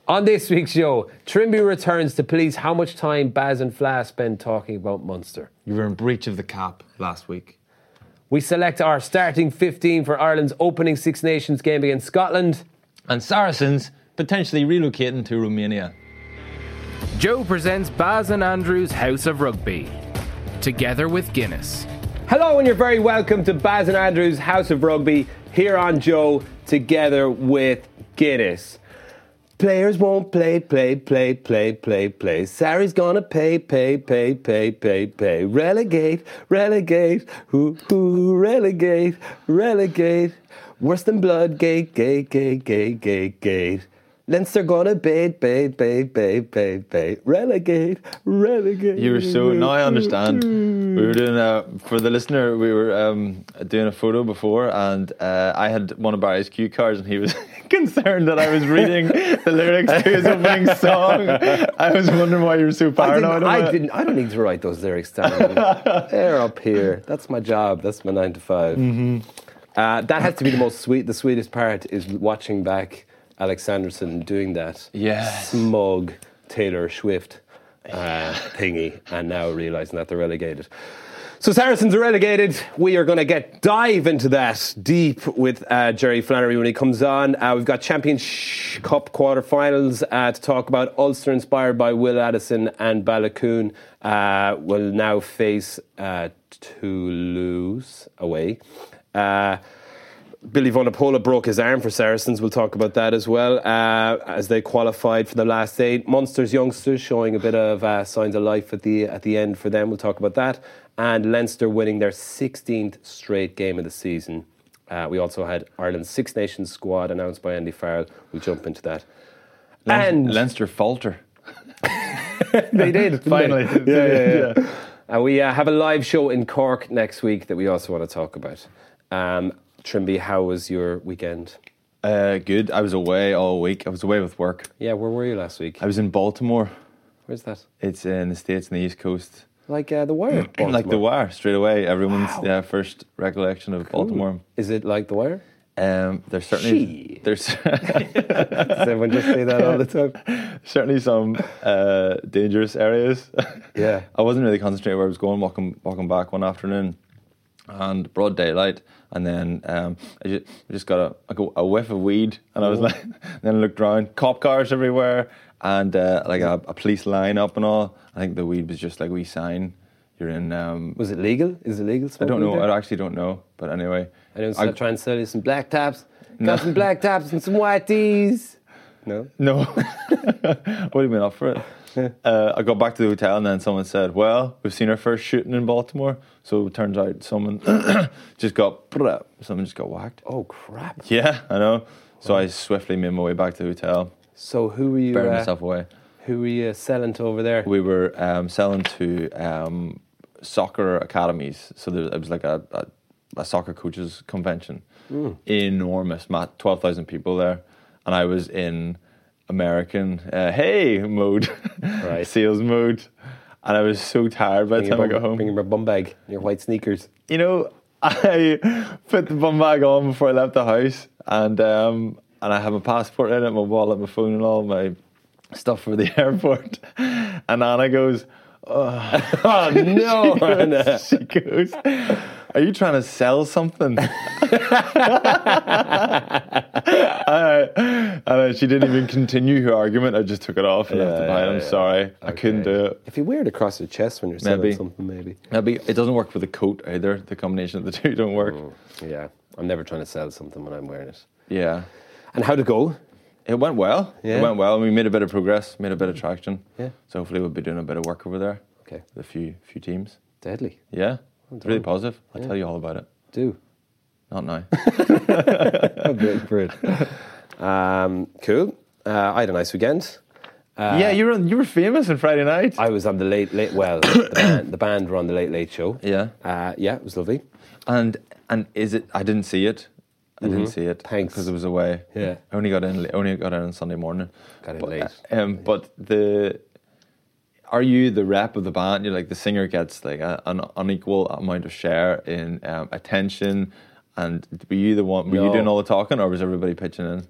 On this week's show, Trimby returns to police how much time Baz and Fla spend talking about Munster. You were in breach of the cap last week. We select our starting 15 for Ireland's opening Six Nations game against Scotland. And Saracens potentially relocating to Romania. Joe presents Baz and Andrew's House of Rugby, together with Guinness. Hello and you're very welcome to Baz and Andrew's House of Rugby here on Joe, together with Guinness. Players won't play. Sarri's gonna pay. Relegate. Relegate. Worse than blood, gate. Leinster gonna bait. Relegate. You were so... Now I understand. We were doing for the listener, we were doing a photo before, and I had one of Barry's cue cards, and he was concerned that I was reading the lyrics to his opening song. I was wondering why you were so paranoid about it. I don't need to write those lyrics down. They're up here. That's my job. That's my 9 to 5. Mm-hmm. That has to be the sweetest part is watching back Alex Sanderson doing that smug Taylor Swift thingy, and now realising that they're relegated. So Saracens are relegated. We are going to dive into that deep with Jerry Flannery when he comes on. We've got Champions Cup quarter-finals to talk about. Ulster, inspired by Will Addison and Balakoon, will now face Toulouse away. Billy Vunipola broke his arm for Saracens. We'll talk about that as well, as they qualified for the last 8. Munster's youngsters showing a bit of signs of life at the end for them. We'll talk about that. And Leinster winning their 16th straight game of the season. We also had Ireland's Six Nations squad announced by Andy Farrell. We'll jump into that. And Leinster falter. They did, finally. Yeah. And we have a live show in Cork next week that we also want to talk about. Trimby, how was your weekend? Good. I was away all week. I was away with work. Yeah, where were you last week? I was in Baltimore. Where's that? It's in the States, on the East Coast. Like The Wire? Baltimore. Like The Wire, straight away. Everyone's first recollection of Baltimore. Is it like The Wire? There's certainly... Does everyone just say that all the time? Certainly some dangerous areas. Yeah. I wasn't really concentrating where I was going, walking back one afternoon, and broad daylight, and then I just got a whiff of weed, and I was like, then I looked around, cop cars everywhere, and like a police line up and all. I think the weed was just like a wee sign. You're in... was it legal? Is it legal? I don't know. I actually don't know. But anyway. I trying to sell you some black tops. Got some black tops and some white tees. No? No. I would have been up for it. Yeah. I got back to the hotel, and then someone said, well, we've seen our first shooting in Baltimore. So it turns out someone just got whacked. Oh, crap. Yeah, I know. So I swiftly made my way back to the hotel. So who were you... Buried myself away. Who were you selling to over there? We were selling to soccer academies. So it was like a soccer coaches convention. Enormous, 12,000 people there. And I was in American mode, right. Sales mode. And I was so tired by the time I got home. Bringing my bum bag, your white sneakers. You know, I put the bum bag on before I left the house, and I have my passport in it, my wallet, my phone, and all my stuff for the airport. And Anna goes, oh no. And she goes, are you trying to sell something? And she didn't even continue her argument. I just took it off and left it behind. I'm sorry. Okay. I couldn't do it. If you wear it across your chest when you're selling something, maybe. It doesn't work with the coat either. The combination of the two don't work. Yeah. I'm never trying to sell something when I'm wearing it. Yeah. And how'd it go? It went well. Yeah. It went well. We made a bit of progress, made a bit of traction. Yeah. So hopefully we'll be doing a bit of work over there. Okay. With a few teams. Deadly. Yeah. It's really positive. I'll tell you all about it. Do. Not now. Brilliant. Cool. I had a nice weekend. Yeah, you were famous on Friday night. I was on the late. Well, the band were on the Late Show. Yeah. Yeah, it was lovely. And is it? I didn't see it. I didn't see it. Thanks. Because it was away. Yeah. I only got in on Sunday morning. Got in late. But are you the rep of the band? You're like the singer gets like an unequal amount of share in attention. And were you the one? Were you doing all the talking, or was everybody pitching in?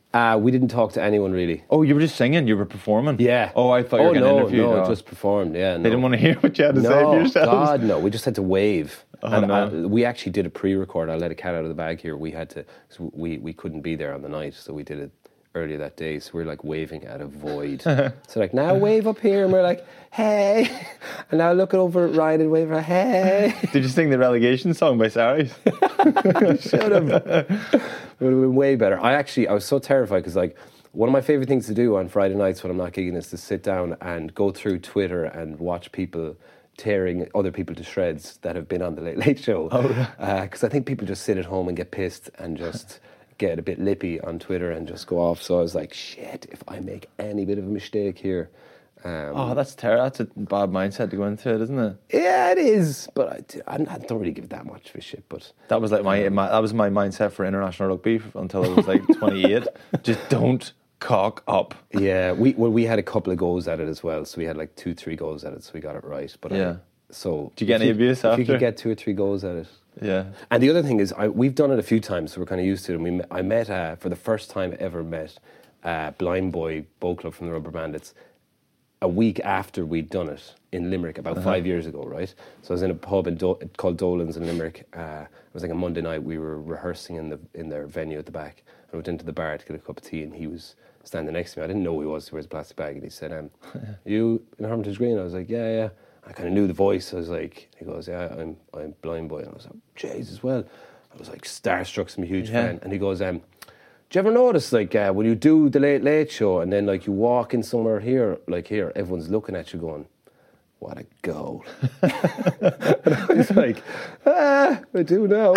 We didn't talk to anyone really. Oh, you were just singing. You were performing. Yeah. Oh, I thought you were getting interviewed. No, Oh. just performed. Yeah. They didn't want to hear what you had to say No, for yourselves. God, no. We just had to wave. Oh, no. We actually did a pre-record. I let a cat out of the bag here. We had to. So we couldn't be there on the night, so we did it earlier that day. So we're like waving at a void. So like, now wave up here, and we're like, hey. And now looking over at Ryan and wave for hey. Did you sing the relegation song by Saris? Should have. It would have been way better. I was so terrified because like one of my favorite things to do on Friday nights when I'm not gigging is to sit down and go through Twitter and watch people tearing other people to shreds that have been on the Late Late Show. Because I think people just sit at home and get pissed and just get a bit lippy on Twitter and just go off. So I was like, shit, if I make any bit of a mistake here. That's terrible. That's a bad mindset to go into it, isn't it? Yeah, it is. But I don't really give that much of a shit. But That was like my that was my mindset for international rugby until I was like 28. Just don't cock up. yeah, we had a couple of goes at it as well. So we had like 2-3 goes at it, so we got it right. But Yeah. So Did you get if any abuse if you after? could get 2 or 3 goes at it. Yeah. And the other thing is, we've done it a few times, so we're kind of used to it. And I met, for the first time ever, Blind Boy Bow Club from the Rubber Bandits a week after we'd done it in Limerick about 5 years ago, right? So I was in a pub called Dolan's in Limerick. It was like a Monday night. We were rehearsing in their venue at the back. I went into the bar to get a cup of tea, and he was standing next to me. I didn't know who he was. He wears a plastic bag, and he said, "You in Hermitage Green?" I was like, "Yeah." I kind of knew the voice. I was like, he goes, "Yeah, I'm Blind Boy." And I was like, "Jeez, well." I was like starstruck, I'm a huge fan. And he goes, "Do you ever notice, like, when you do the Late Late Show and then, like, you walk in somewhere here, everyone's looking at you going, what a goal." And I was like, I do now.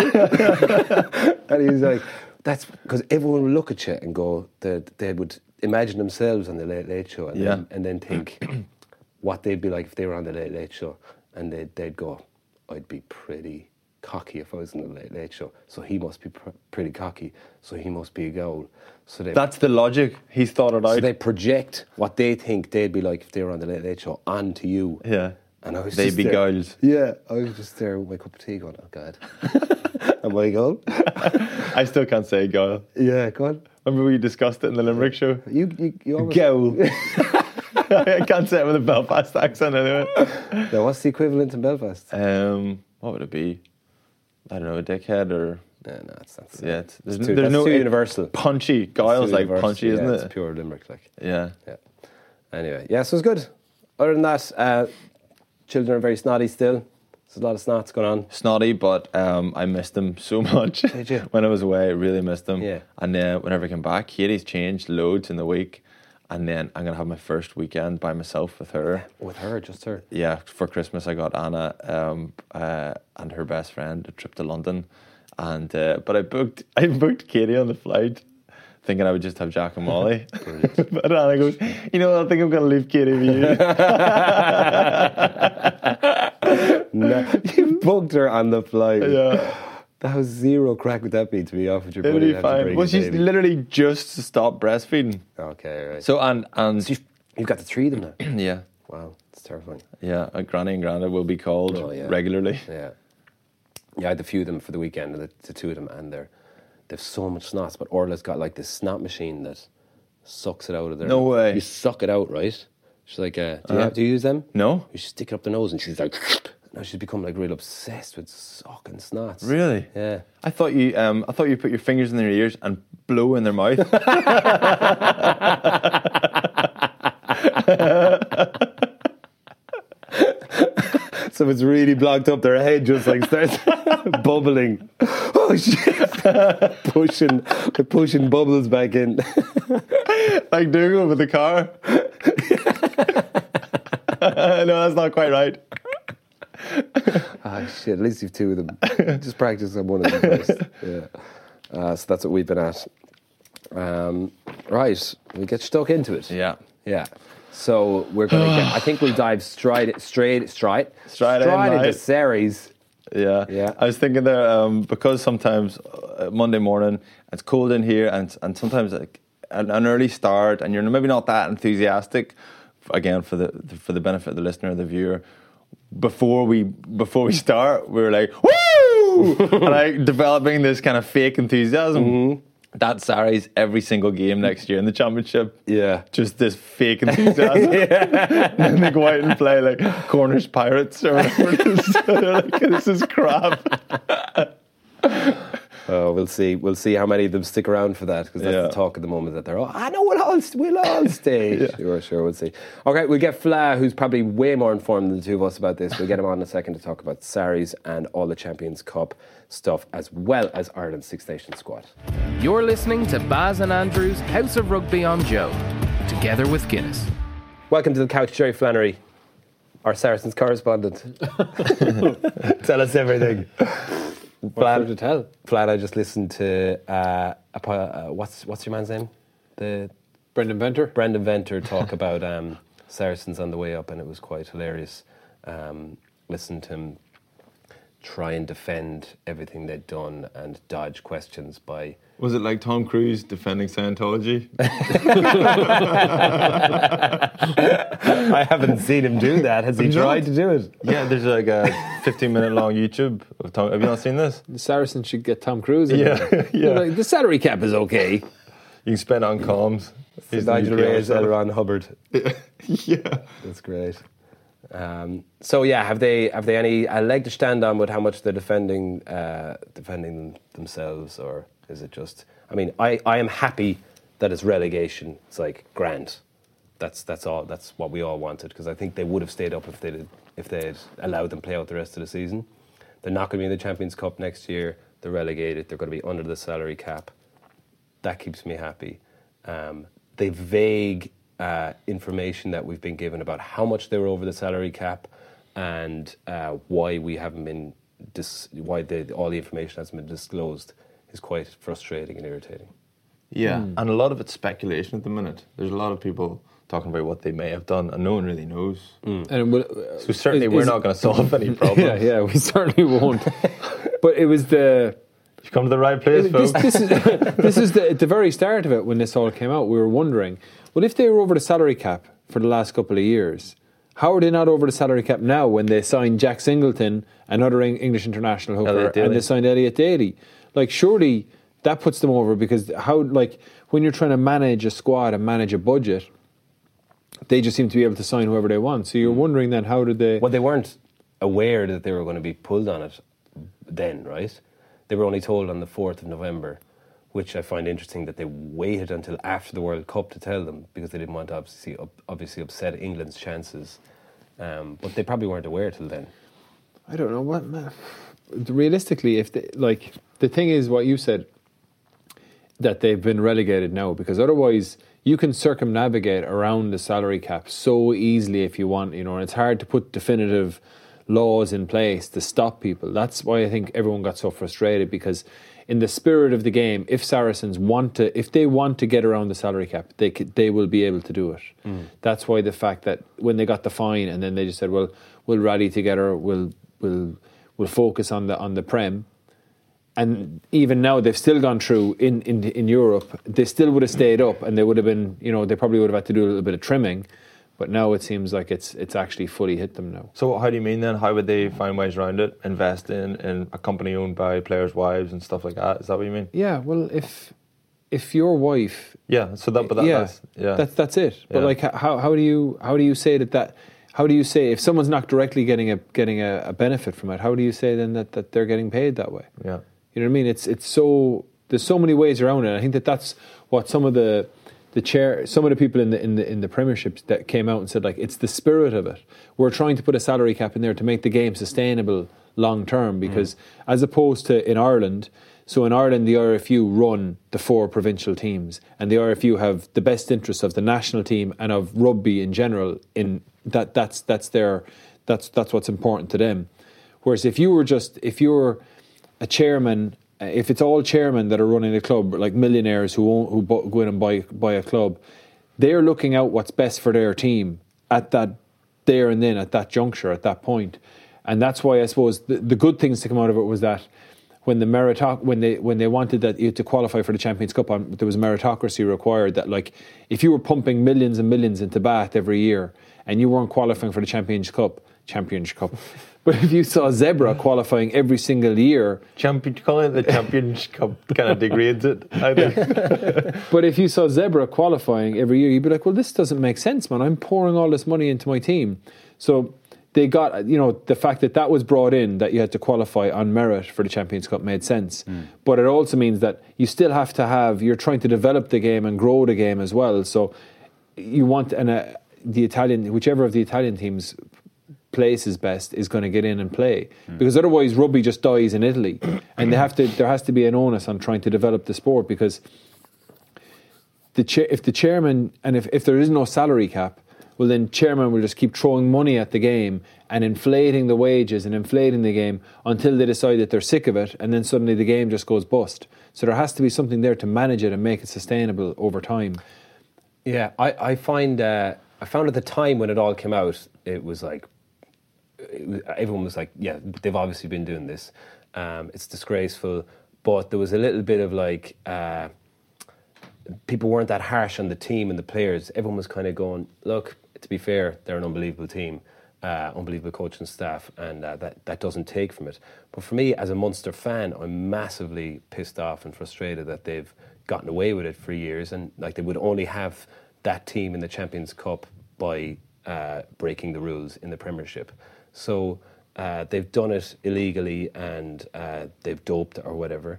And he's like, that's because everyone would look at you and go, they would imagine themselves on the Late Late Show and then think what they'd be like if they were on the Late Late Show. And they'd go, I'd be pretty cocky if I was in the Late Late Show. So he must be pretty cocky. So he must be a goal. So That's the logic. He's thought it out. so they project what they think they'd be like if they were on the Late Late Show onto you. Yeah. And I was They'd just be there. goals. Yeah, I was just there with my cup of tea going, oh God. Am I a goal? I still can't say goal. Yeah, go on. Remember we discussed it in the Limerick show? You almost... Goal. I can't say it with a Belfast accent anyway. Now, what's the equivalent in Belfast? What would it be? I don't know, a dickhead or... No, it's not. Yeah, There's there's no too universal. Punchy. Guile's like Universal, punchy, isn't yeah, it? It's pure Limerick, like. Yeah. Yeah. Anyway, yeah, so it's good. Other than that, children are very snotty still. There's a lot of snots going on. Snotty, but I missed them so much. Did you? When I was away, I really missed them. Yeah. And then whenever I came back, Katie's changed loads in the week. And then I'm going to have my first weekend by myself with her. With her, just her. Yeah, for Christmas I got Anna and her best friend a trip to London. And but I booked Katie on the flight, thinking I would just have Jack and Molly. But Anna goes, you know what, I think I'm going to leave Katie with you. No, you booked her on the flight. Yeah. That was zero crack would that be to be off with your It'll buddy. be fine. Well, she's literally just stopped breastfeeding. Okay, right. So and So you've got the 3 of them now. yeah, Wow, it's terrifying. yeah, Granny and Granda will be called regularly. Yeah. Yeah, I had a few of them for the weekend, the 2 of them, and they've so much snots. But Orla's got like this snot machine that sucks it out of there. No way. You suck it out, right? She's like, do you use them? No, You stick it up the nose, and she's like, now she's become like real obsessed with sucking snots. really. Yeah. I thought you put your fingers in their ears and blow in their mouth. So it's really blocked up, their head just like starts bubbling. Oh shit! pushing bubbles back in. Like Dougal with the car. No, that's not quite right. Ah shit! At least you've 2 of them. Just practice on one of them first. Yeah. So that's what we've been at. Right, we get stuck into it. Yeah. Yeah. So we're gonna I think we'll dive straight into series. Yeah. Yeah. I was thinking there, because sometimes Monday morning it's cold in here, and sometimes like an early start, and you're maybe not that enthusiastic. Again, for the benefit of the listener or the viewer, before we start, we were like, woo, and like developing this kind of fake enthusiasm. Mm-hmm. that Sarries every single game next year in the championship. Yeah. Just this fake enthusiasm. And then they go out and play like Cornish Pirates or whatever. They're like, this is crap. Oh, we'll see. We'll see how many of them stick around for that, because that's the talk at the moment, that they're all, I know we'll all stay. Sure, we'll see. Okay, we'll get Fla, who's probably way more informed than the two of us about this. We'll get him on in a second to talk about Sarries and all the Champions Cup stuff, as well as Ireland's Six Nations squad. You're listening to Baz and Andrew's House of Rugby on Joe, together with Guinness. Welcome to the couch, Jerry Flannery, our Saracens correspondent. Tell us everything. What's to tell? Flan, I just listened to what's your man's name? Brendan Venter. Brendan Venter talk about Saracens on the way up, and it was quite hilarious. Listen to him try and defend everything they'd done and dodge questions by... Was it like Tom Cruise defending Scientology? I haven't seen him do that. Has he tried to do it? Yeah, there's like a 15-minute long YouTube of Tom. Have you not seen this? The Saracens should get Tom Cruise in Yeah, there. yeah. Like, the salary cap is okay. You can spend it on comms. He's the Nigel new PR Reyes, star. Ron Hubbard. Yeah. That's great. So yeah, have they any a leg to stand on with how much they're defending themselves, or is it just? I mean, I am happy that it's relegation. It's like grand. That's all. That's what we all wanted, because I think they would have stayed up if they'd allowed them play out the rest of the season. They're not going to be in the Champions Cup next year. They're relegated. They're going to be under the salary cap. That keeps me happy. The vague information that we've been given about how much they were over the salary cap and why we haven't been all the information hasn't been disclosed is quite frustrating and irritating. Yeah, and a lot of it's speculation at the minute. There's a lot of people talking about what they may have done, and no one really knows. And So certainly we're not going to solve any problems. Yeah, we certainly won't. But it was the... You've come to the right place, folks. This is at the very start of it, when this all came out, we were wondering, well, if they were over the salary cap for the last couple of years, how are they not over the salary cap now when they signed Jack Singleton, another English international hooker, and they signed Elliot Daly? Like, surely that puts them over, because when you're trying to manage a squad and manage a budget, they just seem to be able to sign whoever they want. So you're wondering then, how did they... Well, they weren't aware that they were going to be pulled on it then, right? They were only told on the 4th of November, which I find interesting that they waited until after the World Cup to tell them, because they didn't want to obviously upset England's chances. But they probably weren't aware till then. I don't know what. Realistically, if they, the thing is what you said, that they've been relegated now, because otherwise you can circumnavigate around the salary cap so easily if you want, and it's hard to put definitive laws in place to stop people. That's why I think everyone got so frustrated, because in the spirit of the game, if Saracens want to get around the salary cap, they will be able to do it. That's why the fact that when they got the fine and then they just said, well, we'll rally together, we'll focus on the Prem, and even now they've still gone through in Europe, they still would have stayed up, and they would have been, they probably would have had to do a little bit of trimming. But now it seems like it's actually fully hit them now. So how do you mean then? How would they find ways around it? Invest in a company owned by players' wives and stuff like that? Is that what you mean? Yeah, well, if your wife... Yeah, so that's it. But how do you say that how do you say, if someone's not directly getting a benefit from it, how do you say then that they're getting paid that way? Yeah. You know what I mean? It's so... There's so many ways around it. I think that's what some of the people in the Premiership that came out and said, it's the spirit of it. We're trying to put a salary cap in there to make the game sustainable long term, because as opposed to in Ireland, so in Ireland the RFU run the 4 provincial teams, and the RFU have the best interests of the national team and of rugby in general. In that's what's important to them. Whereas if you're a chairman. If it's all chairmen that are running a club, like millionaires who go in and buy a club, they're looking out what's best for their team at that there and then, at that juncture, at that point. And that's why I suppose the good things to come out of it was that when they wanted that you to qualify for the Champions Cup, there was meritocracy required, that if you were pumping millions and millions into Bath every year and you weren't qualifying for the Champions Cup, Championship Cup. But if you saw Zebra qualifying every single year, Calling it the Championship Cup kind of degrades it, I think. but if you saw Zebra qualifying every year, you'd be like, well, this doesn't make sense, man. I'm pouring all this money into my team. So they got, the fact that was brought in, that you had to qualify on merit for the Champions Cup made sense. But it also means that you still have to you're trying to develop the game and grow the game as well. So you want, whichever of the Italian teams places best is going to get in and play, because otherwise rugby just dies in Italy, and there has to be an onus on trying to develop the sport, because if the chairman, and if there is no salary cap, well then chairman will just keep throwing money at the game and inflating the wages and inflating the game until they decide that they're sick of it, and then suddenly the game just goes bust. So there has to be something there to manage it and make it sustainable over time. Yeah, I found at the time when it all came out, it was like, everyone was like, yeah, they've obviously been doing this. It's disgraceful. But there was a little bit of like, people weren't that harsh on the team and the players. Everyone was kind of going, look, to be fair, they're an unbelievable team, unbelievable coaching staff, and that doesn't take from it. But for me, as a Munster fan, I'm massively pissed off and frustrated that they've gotten away with it for years, and like they would only have that team in the Champions Cup by breaking the rules in the Premiership. So they've done it illegally, and they've doped or whatever.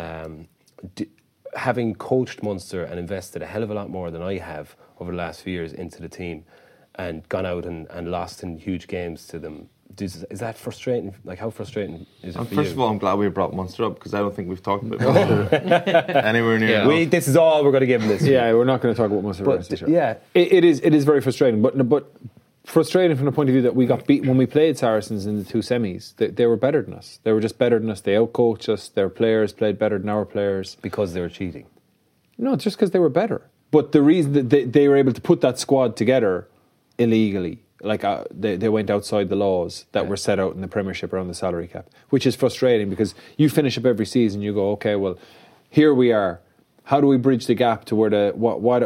Having coached Munster and invested a hell of a lot more than I have over the last few years into the team, and gone out and lost in huge games to them, is that frustrating? Like, how frustrating is it for you? First of all, I'm glad we brought Munster up, because I don't think we've talked about Munster anywhere near enough. This is all we're going to give them this year. Yeah, we're not going to talk about Munster. But, yeah. It is very frustrating, but frustrating from the point of view that we got beat when we played Saracens in the two semis. They were better than us. They were just better than us. They outcoached us. Their players played better than our players. Because they were cheating? No, just because they were better. But the reason that they were able to put that squad together illegally, like they went outside the laws that were set out in the Premiership around the salary cap, which is frustrating, because you finish up every season, you go, okay, well, here we are. How do we bridge the gap to where who are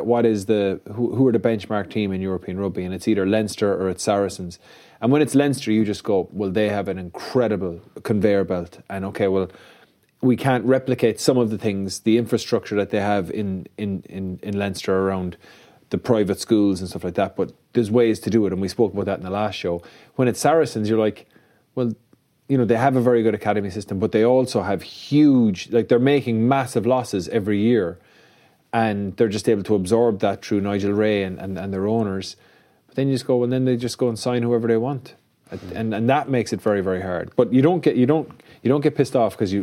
the benchmark team in European rugby? And it's either Leinster or it's Saracens. And when it's Leinster, you just go, well, they have an incredible conveyor belt, and okay, well, we can't replicate some of the things, the infrastructure that they have in Leinster around the private schools and stuff like that, but there's ways to do it, and we spoke about that in the last show. When it's Saracens, you're like, well, they have a very good academy system, but they also have huge, like, they're making massive losses every year, and they're just able to absorb that through Nigel Ray and their owners. But then you just go, well, then they just go and sign whoever they want, and that makes it very, very hard. But you don't get pissed off because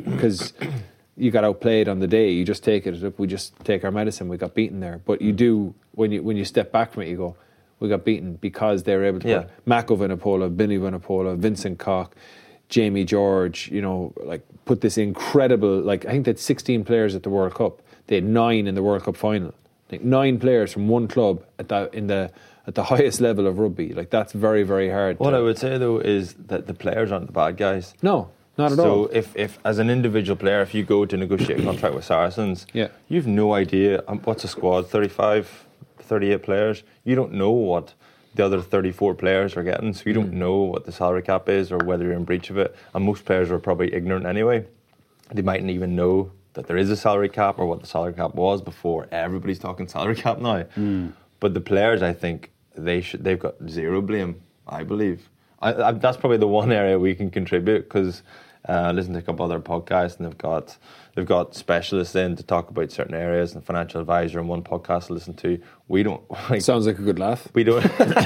you got outplayed on the day. You just take it. We just take our medicine. We got beaten there. But you do, when you step back from it, you go, we got beaten because they were able to put Mako Vanapola, Vinny Vanapola, Vincent Koch, Jamie George, put this incredible, I think they had 16 players at the World Cup. They had 9 in the World Cup final. 9 players from one club at the highest level of rugby. That's very, very hard. What I would say, though, is that the players aren't the bad guys. No. Not at all. So if as an individual player, if you go to negotiate a contract with Saracens, you've no idea what's a squad, 35, 38 players. You don't know what the other 34 players are getting, so you don't know what the salary cap is or whether you're in breach of it. And most players are probably ignorant anyway. They mightn't even know that there is a salary cap or what the salary cap was before. Everybody's talking salary cap now. But the players, I think, they've got zero blame, I believe. That's probably the one area we can contribute, because I listen to a couple other podcasts, and they've got specialists in to talk about certain areas, and financial advisor in one podcast to listen to. We don't. Sounds like a good laugh. We don't.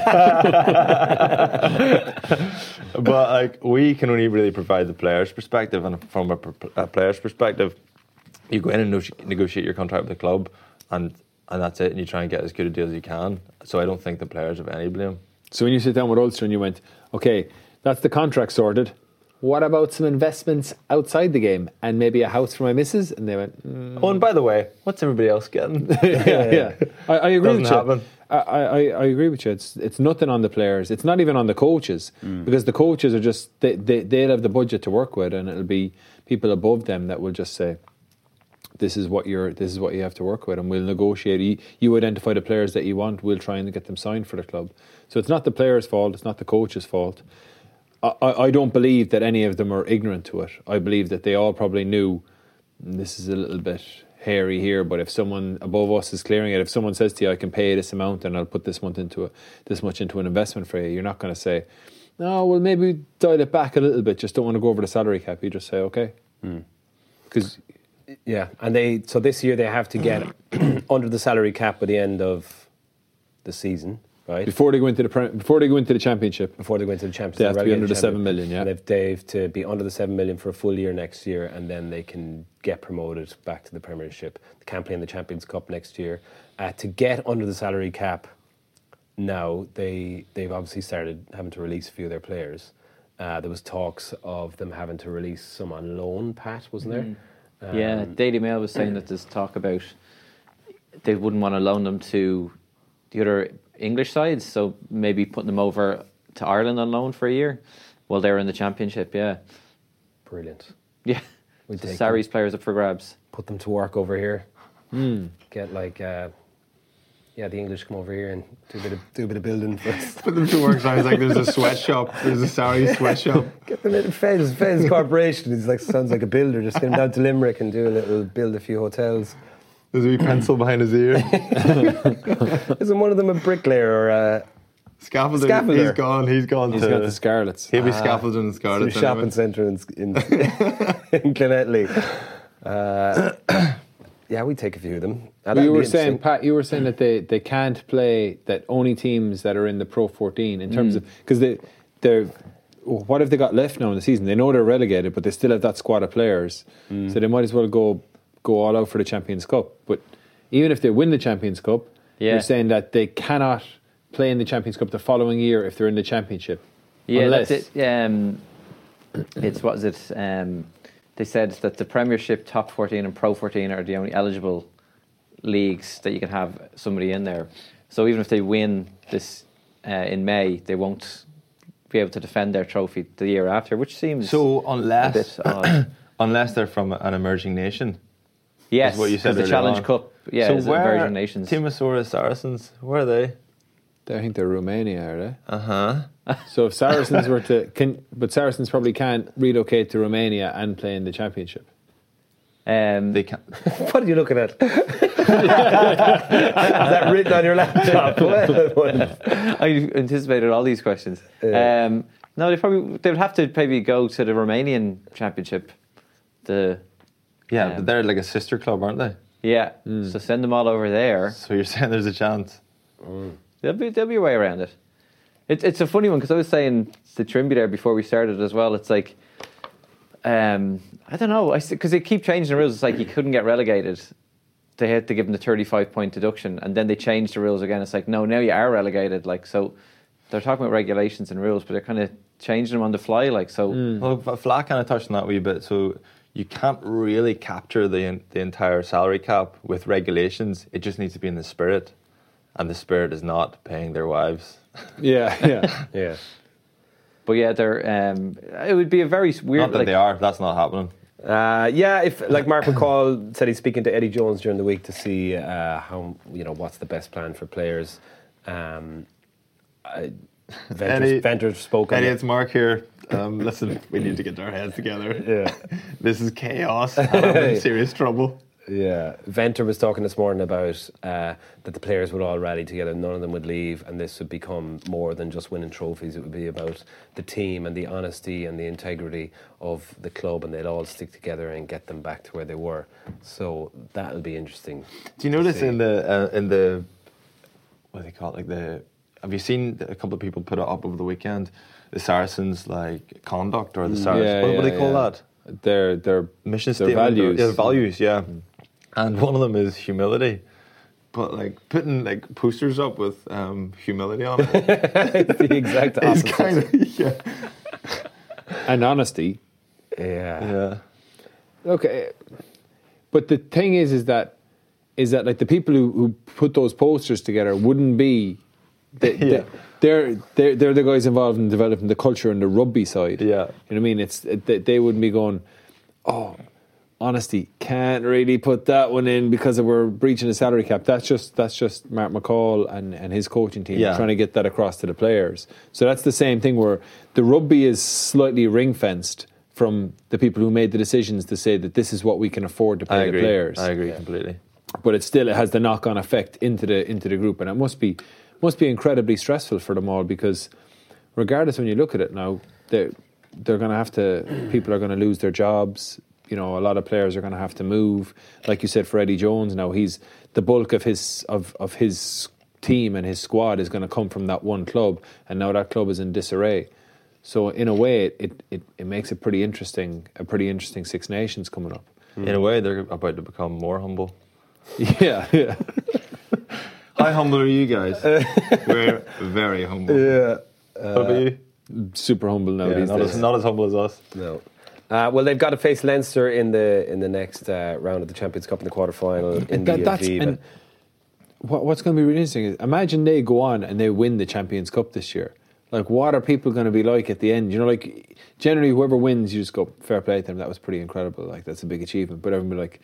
But we can only really provide the player's perspective, and from a player's perspective, you go in and negotiate your contract with the club, and that's it, and you try and get as good a deal as you can. So I don't think the players have any blame. So when you sit down with Ulster and you went, okay, that's the contract sorted, what about some investments outside the game and maybe a house for my missus? And they went, Oh, and by the way, what's everybody else getting? yeah. I agree with you. Happen. I agree with you. It's nothing on the players. It's not even on the coaches, because the coaches are just, they'll have the budget to work with, and it'll be people above them that will just say, this is what you have to work with, and we'll negotiate. You identify the players that you want, we'll try and get them signed for the club. So it's not the players' fault, it's not the coach's fault. I don't believe that any of them are ignorant to it. I believe that they all probably knew, and this is a little bit hairy here, but if someone above us is clearing it, if someone says to you, I can pay this amount and I'll put this much into an investment for you, you're not going to say, no, well, maybe dial it back a little bit, just don't want to go over the salary cap. You just say, okay. Because Yeah, and so this year they have to get under the salary cap by the end of the season, right? before they go into the championship, Before they go into the championship, they have to be under the 7 million. Yeah, and they have to be under the 7 million for a full year next year, and then they can get promoted back to the Premiership. They can't play in the Champions Cup next year. To get under the salary cap, now they've obviously started having to release a few of their players. There was talks of them having to release some on loan, Pat, wasn't there? Yeah, Daily Mail was saying that there's talk about they wouldn't want to loan them to the other English sides, so maybe putting them over to Ireland on loan for a year while they're in the Championship. Yeah, Brilliant. yeah. We'd So take Sarri's players up for grabs. Put them to work over here. Get the English come over here and do a bit of building for us. Put them to work. Sounds like there's a sweatshop. There's a Sarri sweatshop. Get them in Fez Corporation. He's sounds like a builder. Just get him down to Limerick and build a few hotels. There's a wee pencil behind his ear. Isn't one of them a bricklayer or a Scaffolder. Scaffolder. He's gone. he's got the Scarlets. He'll be scaffolding and Scarlets. shopping centre in Glenetley? Yeah, we take a few of them. You were saying, Pat, that they can't play, that only teams that are in the Pro 14 in terms of, because they're what have they got left now in the season? They know they're relegated, but they still have that squad of players, so they might as well go all out for the Champions Cup. But even if they win the Champions Cup, you're saying that they cannot play in the Champions Cup the following year if they're in the Championship. Yeah, unless, that's it. It's what is it? They said that the Premiership, Top 14 and Pro 14 are the only eligible leagues that you can have somebody in there. So even if they win this in May, they won't be able to defend their trophy the year after, which seems a bit odd. Unless they're from an emerging nation. Yes, is what you said the earlier Challenge on. Cup, is Virgin Nations. Timisoara Saracens, where are they? I think they're Romania, are they? Uh-huh. So if Saracens but Saracens probably can't relocate to Romania and play in the Championship. They can't. What are you looking at? Is that written on your laptop? I anticipated all these questions. No, they would have to maybe go to the Romanian Championship. But they're like a sister club, aren't they? Yeah, so send them all over there. So you're saying there's a chance? There'll be a way around it. It's a funny one because I was saying to Trimby there before we started as well. It's like, I don't know, because they keep changing the rules. It's like you couldn't get relegated. They had to give them the 35-point deduction, and then they changed the rules again. It's like, no, now you are relegated. Like, so they're talking about regulations and rules, but they're kind of changing them on the fly. Like, so. Well, Flack kind of touched on that a wee bit. So you can't really capture the entire salary cap with regulations. It just needs to be in the spirit, and the spirit is not paying their wives. Yeah. But yeah, they're. It would be a very weird. Not that they are. That's not happening. If like Mark McCall said, he's speaking to Eddie Jones during the week to see how what's the best plan for players. Venter's spoken. Eddie, it's Mark here. Listen, we need to get our heads together. Yeah, this is chaos. I'm in serious trouble. Yeah, Venter was talking this morning about that the players would all rally together, none of them would leave, and this would become more than just winning trophies. It would be about the team and the honesty and the integrity of the club, and they'd all stick together and get them back to where they were. So that'll be interesting. Do you notice in the what do they call it? Have you seen a couple of people put it up over the weekend? The Saracens conduct or the Saracens? What do they call that? Their mission their statement. values. Yeah, values. Yeah. And one of them is humility, but putting posters up with humility on it. It's the exact opposite. It's kind of and honesty. Yeah. Okay, but the thing is that like the people who put those posters together wouldn't be. They're the guys involved in developing the culture and the rugby side. Yeah, you know what I mean. They wouldn't be going, oh, honesty, can't really put that one in because we're breaching the salary cap. That's just Mark McCall and his coaching team trying to get that across to the players. So that's the same thing where the rugby is slightly ring fenced from the people who made the decisions to say that this is what we can afford to pay the players. I agree completely. But it has the knock on effect into the group, and it must be incredibly stressful for them all, because regardless, when you look at it now, they're going to have to. People are going to lose their jobs. You know, a lot of players are going to have to move. Like you said, for Eddie Jones, now he's the bulk of his team and his squad is going to come from that one club, and now that club is in disarray. So in a way, it makes it pretty interesting. A pretty interesting Six Nations coming up. In a way, they're about to become more humble. Yeah. How humble are you guys? We're very humble. Yeah. What about you? Super humble now Yeah, these days. not as humble as us. No. Well, they've got to face Leinster in the next round of the Champions Cup in the quarterfinal in the Aviva. And what's going to be really interesting is imagine they go on and they win the Champions Cup this year. Like, what are people going to be like at the end? You know, like, generally whoever wins, you just go, fair play to them, that was pretty incredible. Like, that's a big achievement. But everyone will be like,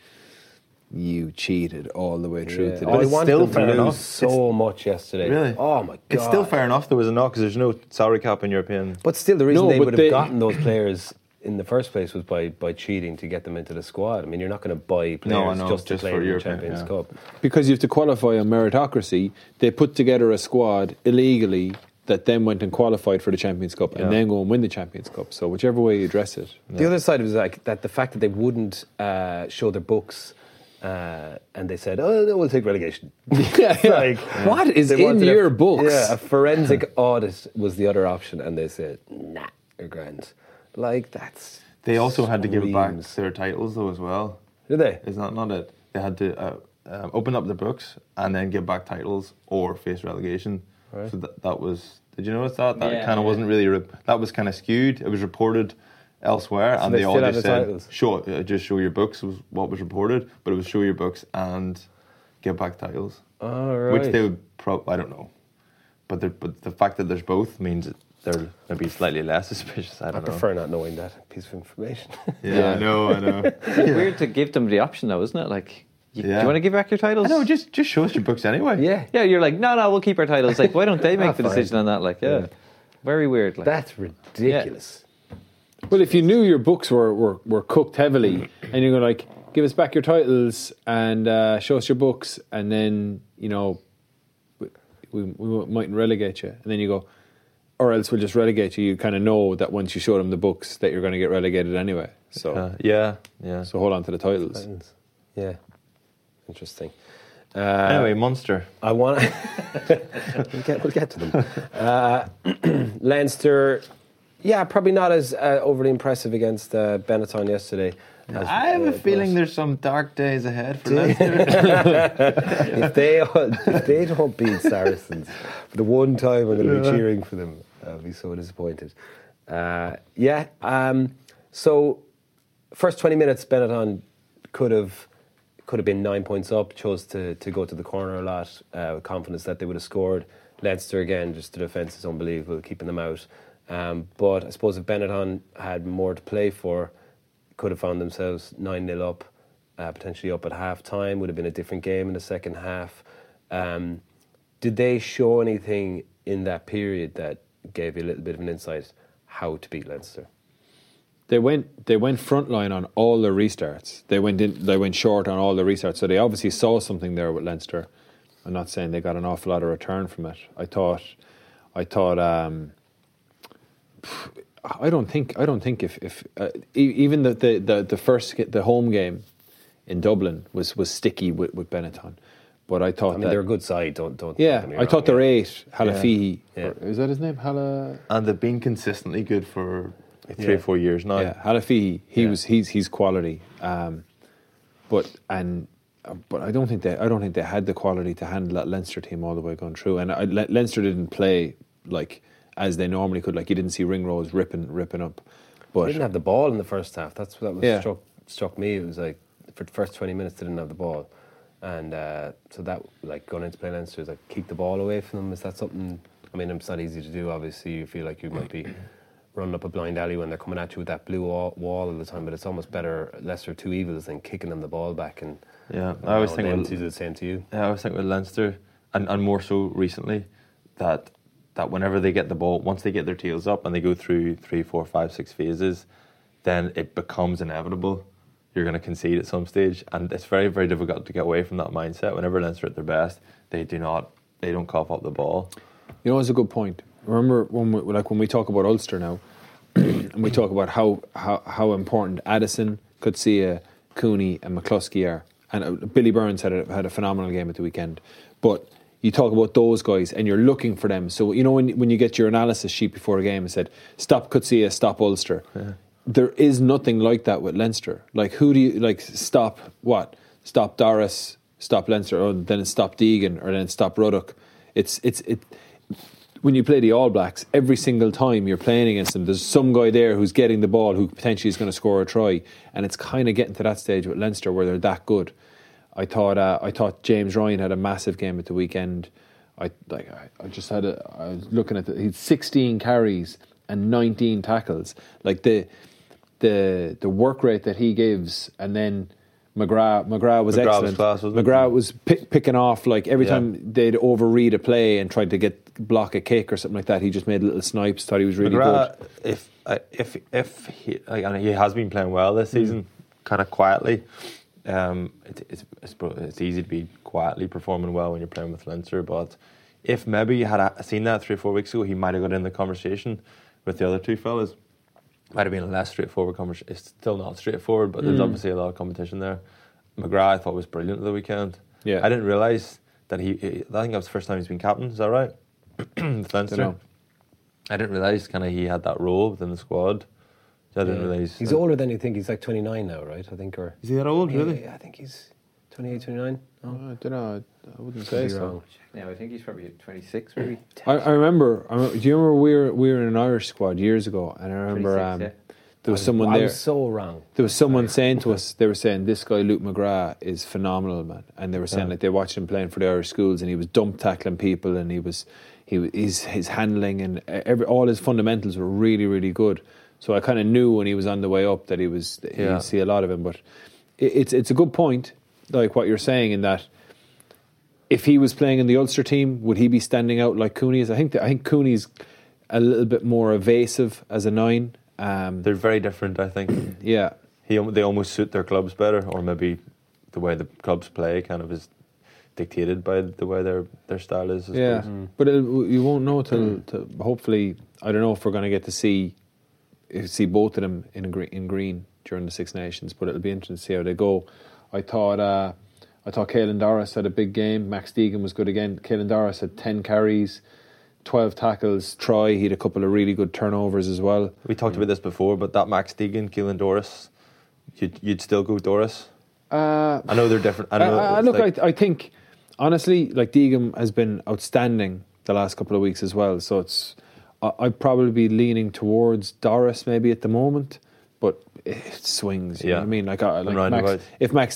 you cheated all the way through today. I it's wanted still them to fair lose enough. so much yesterday. Really? Oh my god! It's still fair enough there was a knock because there's no salary cap in European. But still, the reason No, they but would they- have gotten those players in the first place was by cheating to get them into the squad. I mean, you're not going to buy players No, I know, just to just play for in the European, Champions yeah. Cup. Because you have to qualify on meritocracy, they put together a squad illegally that then went and qualified for the Champions Cup and then go and win the Champions Cup. So whichever way you address it. The other side was like that: the fact that they wouldn't show their books. And they said, "Oh, no, we'll take relegation." Like, What is they in wanted your books? Yeah, a forensic audit was the other option, and they said, "Nah, you're grand." Like, that's. They also had to give back screams. their titles though as well. Did they? Is that not it? They had to open up the books and then give back titles or face relegation. Right. So that was. Did you notice that? That Yeah, kind of yeah. wasn't really. That was kind of skewed. It was reported elsewhere, So and they they all still have just the said, titles? just show your books." Was what was reported, but it was show your books and give back titles, All right. which they would. I don't know, but the fact that there's both means that they're maybe slightly less suspicious. I I don't know. prefer not knowing that piece of information. Yeah, I know. It's weird to give them the option, though, isn't it? Like, do you want to give back your titles? I know. Just show us your books anyway. Yeah. Yeah, you're like, no, we'll keep our titles. Like, why don't they make the fine. decision on that? Like, yeah. Very weird. Like, That's ridiculous. Well, if you knew your books were cooked heavily and you're going to, like, give us back your titles and show us your books, and then, you know, we mightn't relegate you. And then you go, or else we'll just relegate you. You kind of know that once you show them the books that you're going to get relegated anyway. So, Yeah. so hold on to the titles. Yeah. Interesting. Anyway, Munster. I want to. we'll get to them. Leinster, yeah, probably not as overly impressive against Benetton yesterday. I have a feeling there's some dark days ahead for Leinster. if they don't beat Saracens for the one time I'm going to be cheering for them, I'll be so disappointed. So first 20 minutes, Benetton could have been 9 points up, chose to go to the corner a lot, with confidence that they would have scored. Leinster, again, just the defence is unbelievable, keeping them out. But I suppose if Benetton had more to play for, could have found themselves 9-0 up, potentially up at half time, would have been a different game in the second half. Did they show anything in that period that gave you a little bit of an insight how to beat Leinster? They went frontline on all the restarts. They went short on all the restarts. So they obviously saw something there with Leinster. I'm not saying they got an awful lot of return from it. I thought I don't think if even the home game in Dublin was sticky with Benetton, but I thought they're a good side. Don't. Yeah, I thought their 8 Halafihi. Yeah. Is that his name? And they've been consistently good for 3 or 4 years now. Yeah, Halafihi. He's quality. But I don't think they had the quality to handle that Leinster team all the way going through. And Leinster didn't play like as they normally could. Like, you didn't see Ringrose ripping up. But They didn't have the ball in the first half. That was struck me. It was like for the first 20 minutes they didn't have the ball, and so that, like, going into play Leinster is like, keep the ball away from them. Is that something? I mean, it's not easy to do. Obviously, you feel like you might be running up a blind alley when they're coming at you with that blue wall all the time. But it's almost better Leicester 2 evils than kicking them the ball back. And Yeah, I always think them to do the same to you. Yeah, I always think with Leinster, and more so recently, that whenever they get the ball, once they get their tails up and they go through 3, 4, 5, 6 phases, then it becomes inevitable. You're going to concede at some stage, and it's very, very difficult to get away from that mindset. Whenever Leinster are at their best, they don't cough up the ball. You know, it's a good point. Remember when we talk about Ulster now, and we talk about how important Addison, Coetzee, Cooney, and McCluskey are, and Billy Burns had a phenomenal game at the weekend. But you talk about those guys, and you're looking for them. So you know when you get your analysis sheet before a game and said stop Coetzee, stop Ulster. Yeah. There is nothing like that with Leinster. Like, who do you stop? What? Stop Doris, stop Leinster, or then it's stop Deegan, or then it's stop Ruddock. It's when you play the All Blacks, every single time you're playing against them, there's some guy there who's getting the ball who potentially is going to score a try, and it's kind of getting to that stage with Leinster where they're that good. I thought James Ryan had a massive game at the weekend. I was looking at he's 16 carries and 19 tackles. Like the work rate that he gives, and then McGrath was excellent. McGrath was picking off, like every time they'd overread a play and tried to block a kick or something like that, he just made little snipes. Thought he was really good. If he has been playing well this season, kind of quietly. It's easy to be quietly performing well when you're playing with Leinster, but if maybe you had seen that 3 or 4 weeks ago, he might have got in the conversation with the other two fellas. Might have been a less straightforward conversation. It's still not straightforward, but there's obviously a lot of competition there. McGrath I thought was brilliant at the weekend. Yeah, I didn't realise that I think that was the first time he's been captain. Is that right? With Leinster. I didn't realise he had that role within the squad. I didn't realise. He's older than you think. He's like 29 now, right? I think. Or is he that old? Really? Yeah, I think he's 28, 29. Oh, I don't know. I wouldn't say so. Yeah, I think he's probably 26, maybe. I remember. Do you remember we were in an Irish squad years ago, and I remember there was someone there. I was so wrong. There was someone saying to us, they were saying, this guy Luke McGrath is phenomenal, man. And they were saying they watched him playing for the Irish schools, and he was dump tackling people, and his handling and all his fundamentals were really, really good. So I kind of knew when he was on the way up that you'd see a lot of him. But it's a good point, like what you're saying, in that if he was playing in the Ulster team, would he be standing out like Cooney is? I think Cooney's a little bit more evasive as a 9. They're very different, I think. Yeah. They almost suit their clubs better, or maybe the way the clubs play kind of is dictated by the way their style is. I suppose. But you won't know till hopefully, I don't know if we're going to get to see both of them in green during the Six Nations, but it'll be interesting to see how they go. I thought Caelan Doris had a big game. Max Deegan was good again. Caelan Doris had 10 carries, 12 tackles. Troy, he had a couple of really good turnovers as well. We talked about this before, but that Max Deegan, Caelan Doris, you'd still go Doris? I know they're different. I think, honestly, like Deegan has been outstanding the last couple of weeks as well, so I'd probably be leaning towards Doris maybe at the moment, but it swings. You know what I mean? If Max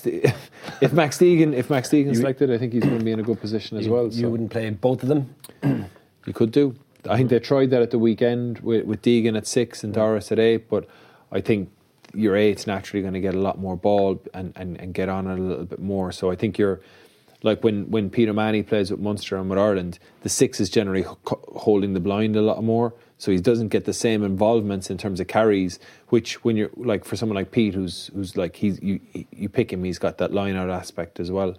Deegan's selected, I think he's going to be in a good position as well. You wouldn't play both of them? You could do. I think they tried that at the weekend with Deegan at 6 and Doris at 8, but I think your 8's naturally going to get a lot more ball and get on it a little bit more. So I think you're like when Peter Manny plays with Munster and with Ireland, the 6 is generally holding the blind a lot more, so he doesn't get the same involvements in terms of carries. Which when you're like for someone like Pete, who's like you pick him, he's got that line out aspect as well.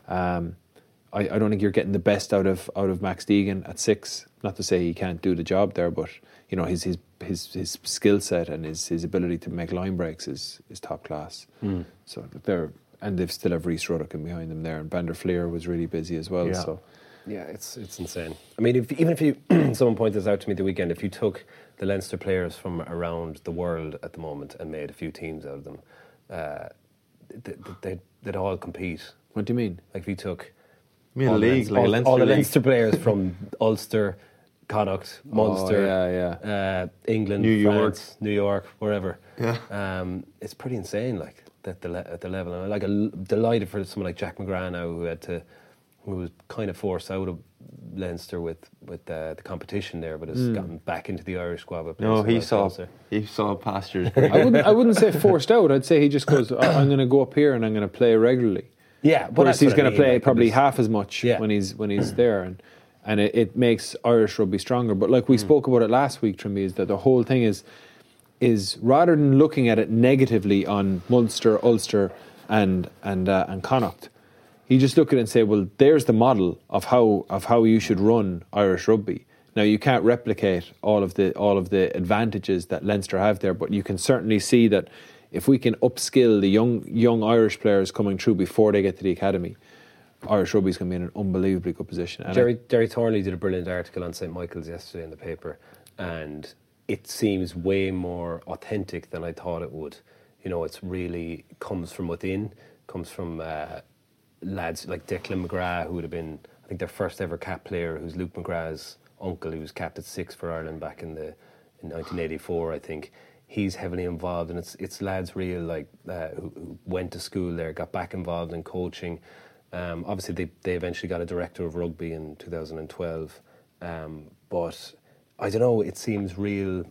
I don't think you're getting the best out of Max Deegan at 6. Not to say he can't do the job there, but you know his skill set and his ability to make line breaks is top class. So they've still have Rhys Ruddock behind them there, and Van der Fleer was really busy as well. Yeah. So yeah, it's insane. I mean, even if you someone pointed this out to me the weekend, if you took the Leinster players from around the world at the moment and made a few teams out of them, they'd all compete. What do you mean? Like if you took all the Leinster players from Ulster, Connacht, Munster, England, France, New York, wherever. Yeah. It's pretty insane, like at the level. And I'm delighted for someone like Jack McGrath now, who was kind of forced out Leinster with the competition there, but has gotten back into the Irish squad. But No, plays so he saw pastures. I wouldn't say forced out. I'd say he just goes, I'm going to go up here and I'm going to play regularly. Yeah, but Whereas he's going to play like, probably half as much Yeah. when he's there, and it makes Irish rugby stronger. But like we spoke about it last week, Trimby, is that the whole thing is rather than looking at it negatively on Munster, Ulster, and Connacht, you just look at it and say, well, there's the model of how you should run Irish rugby. Now you can't replicate all of the advantages that Leinster have there, but you can certainly see that if we can upskill the young Irish players coming through before they get to the academy, Irish rugby is going to be in an unbelievably good position. And Jerry Thornley did a brilliant article on St. Michael's yesterday in the paper, and it seems way more authentic than I thought it would. You know, it's really comes from within, comes from lads like Declan McGrath, who would have been, I think, their first ever cap player, who's Luke McGrath's uncle, who was capped at 6 for Ireland back in 1984, I think. He's heavily involved, and it's lads real like who went to school there, got back involved in coaching. Obviously, they eventually got a director of rugby in 2012, but I don't know. It seems real,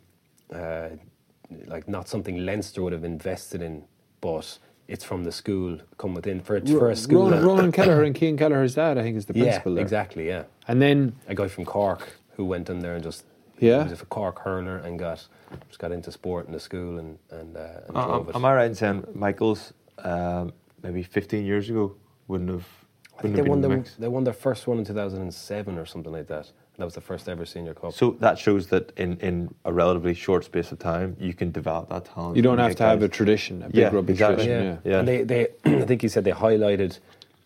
like not something Leinster would have invested in, but it's from the school, come within for a school. Ronan Kelleher and Cian Kelleher's dad, I think, is the principal there. Exactly, yeah. And then A guy from Cork who went in there and just Yeah. he was a Cork hurler and just got into sport in the school and drove it. Am I right in saying Michael's maybe 15 years ago wouldn't have I think they won their first one in 2007 or something like that. That was the first ever senior cup. So that shows that in a relatively short space of time, you can develop that talent. you don't have to have a tradition, a big rugby tradition. Yeah. And they I think he said they highlighted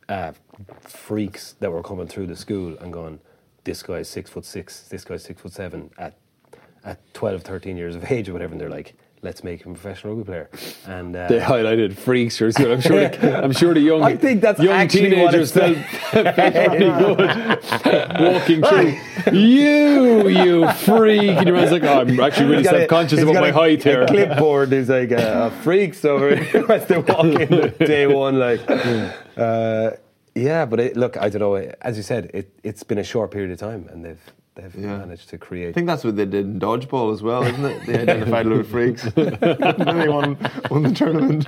freaks that were coming through the school and going, this guy's 6'6", this guy's 6'7" at 12, 13 years of age or whatever, and they're like, let's make him a professional rugby player. And They highlighted freaks or something. I'm sure the young I think that's young actually what teenagers it's felt pretty good walking through. You freak! And your man's like, oh, I'm actually really self-conscious about my height here. A clipboard is like freaks over here as they walk in day one. Like, yeah, but look, I don't know. As you said, it's been a short period of time, and they've managed to create. I think that's what they did in dodgeball as well, isn't it? They identified a load of freaks. And then they won the tournament.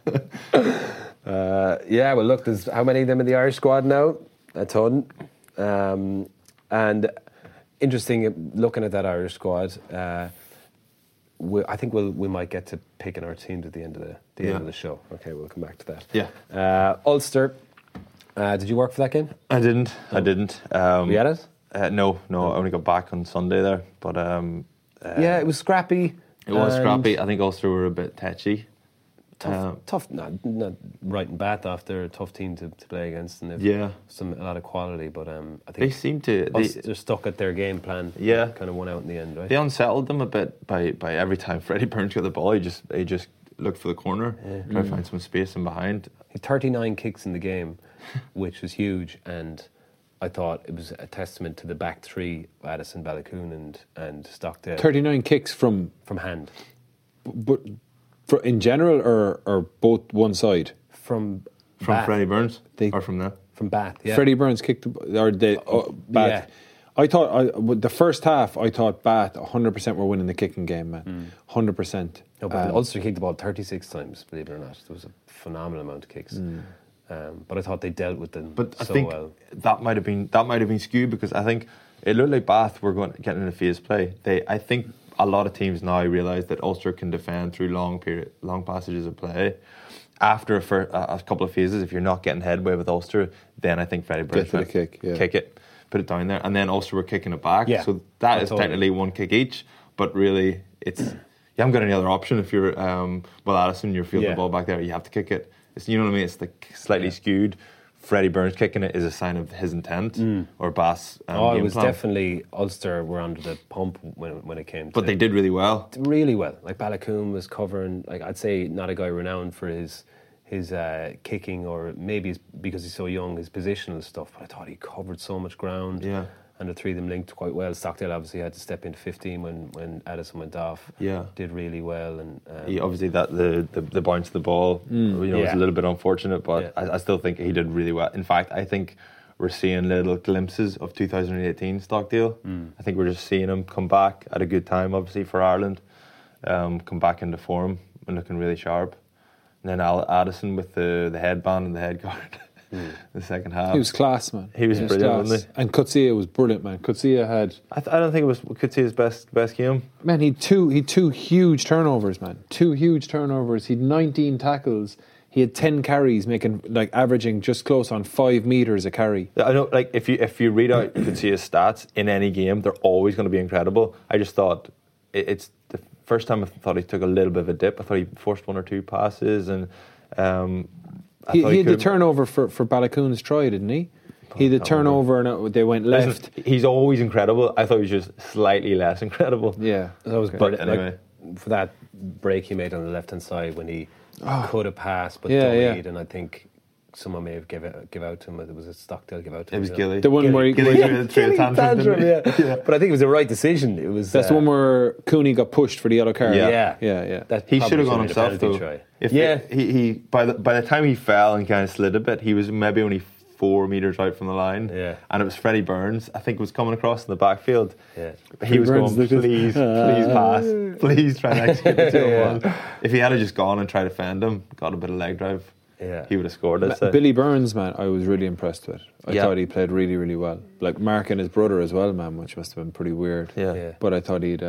Yeah, well, look, there's how many of them in the Irish squad now? A ton. And interesting, looking at that Irish squad, I think we might get to picking our teams at the end of the show. Okay, we'll come back to that. Yeah. Ulster. Did you work for that game? I didn't. Were you at it? No. I only got back on Sunday there. But yeah, it was scrappy. it was scrappy. I think Ulster were a bit tetchy. Tough. Not right and Bath after a tough team to play against, and they've Yeah. a lot of quality. But I They think seem to. they're stuck at their game plan. Yeah. Kind of won out in the end, right? They unsettled them a bit by every time Freddie Burns got the ball, he just looked for the corner, try to find some space in behind. 39 kicks in the game, which was huge, and I thought it was a testament to the back three, Addison, Balakoon and Stockdale, 39 kicks from hand. but in general or both one side. From From Freddie Burns? They- Or from there? From Bath, yeah. Freddie Burns kicked Bath. I thought with the first half, I thought Bath 100% were winning the kicking game, man. 100%. No, but Ulster kicked the ball 36 times, believe it or not. There was a phenomenal amount of kicks. But I thought they dealt with them But I so think well. that might have been skewed because I think it looked like Bath were getting into phase play. I think a lot of teams now realise that Ulster can defend through long passages of play. After a couple of phases, if you're not getting headway with Ulster, then I think Freddie Burns to the kick, yeah. kick it, put it down there, and then Ulster were kicking it back. Yeah. So that is Totally. technically one kick each, but really it's you haven't got any other option if you're Addison, you're fielding the ball back there, you have to kick it. You know what I mean? It's like slightly skewed. Freddie Burns kicking it is a sign of his intent or Bath's It game was plan. definitely Ulster were under the pump when it came to But they did really well. really well. Like Balakoon was covering, like I'd say not a guy renowned for his kicking, or maybe it's because he's so young, his positional stuff, but I thought he covered so much ground. Yeah. And the three of them linked quite well. Stockdale obviously had to step into 15 when Addison went off. Yeah. Did really well. And Obviously, that the bounce of the ball, was a little bit unfortunate, but Yeah. I still think he did really well. In fact, I think we're seeing little glimpses of 2018 Stockdale. I think we're just seeing him come back at a good time, obviously, for Ireland. Come back into form and looking really sharp. And then Addison with the headband and the head guard. The second half. He was class, man. He was brilliant, wasn't he? And Coetzee was brilliant, man. Coetzee had... I don't think it was Coetzee's best game. Man, he had two huge turnovers, man. 2 huge turnovers. He had 19 tackles. He had 10 carries, averaging just close on 5 meters a carry. I know, like if you read out Coetzee's stats in any game, they're always going to be incredible. I just thought it's the first time I thought he took a little bit of a dip. I thought he forced 1 or 2 passes, and he had the turnover for Balakoon's try, didn't he? He had the turnover and they went left. He's always incredible. I thought he was just slightly less incredible. Yeah, that was but anyway. For that break he made on the left-hand side when he could have passed but yeah. and I think someone may have give out to him. It was a Stockdale give out to him. It was Gilly. The one where he threw a tantrum, yeah. But I think it was the right decision. It was. That's the one where Cooney got pushed for the yellow card. Yeah. That he should have gone himself though. Try. He by the time he fell and kind of slid a bit, he was maybe only 4 meters out from the line. Yeah. And it was Freddie Burns, I think, was coming across in the backfield. Yeah. He was going, please pass. Please try and execute the 2-1. If he had just gone and tried to fend him, got a bit of leg drive, he would have scored. Billy Burns, man, I was really impressed with. I thought he played really, really well. Like marking his brother as well, man, which must have been pretty weird. Yeah. But I thought he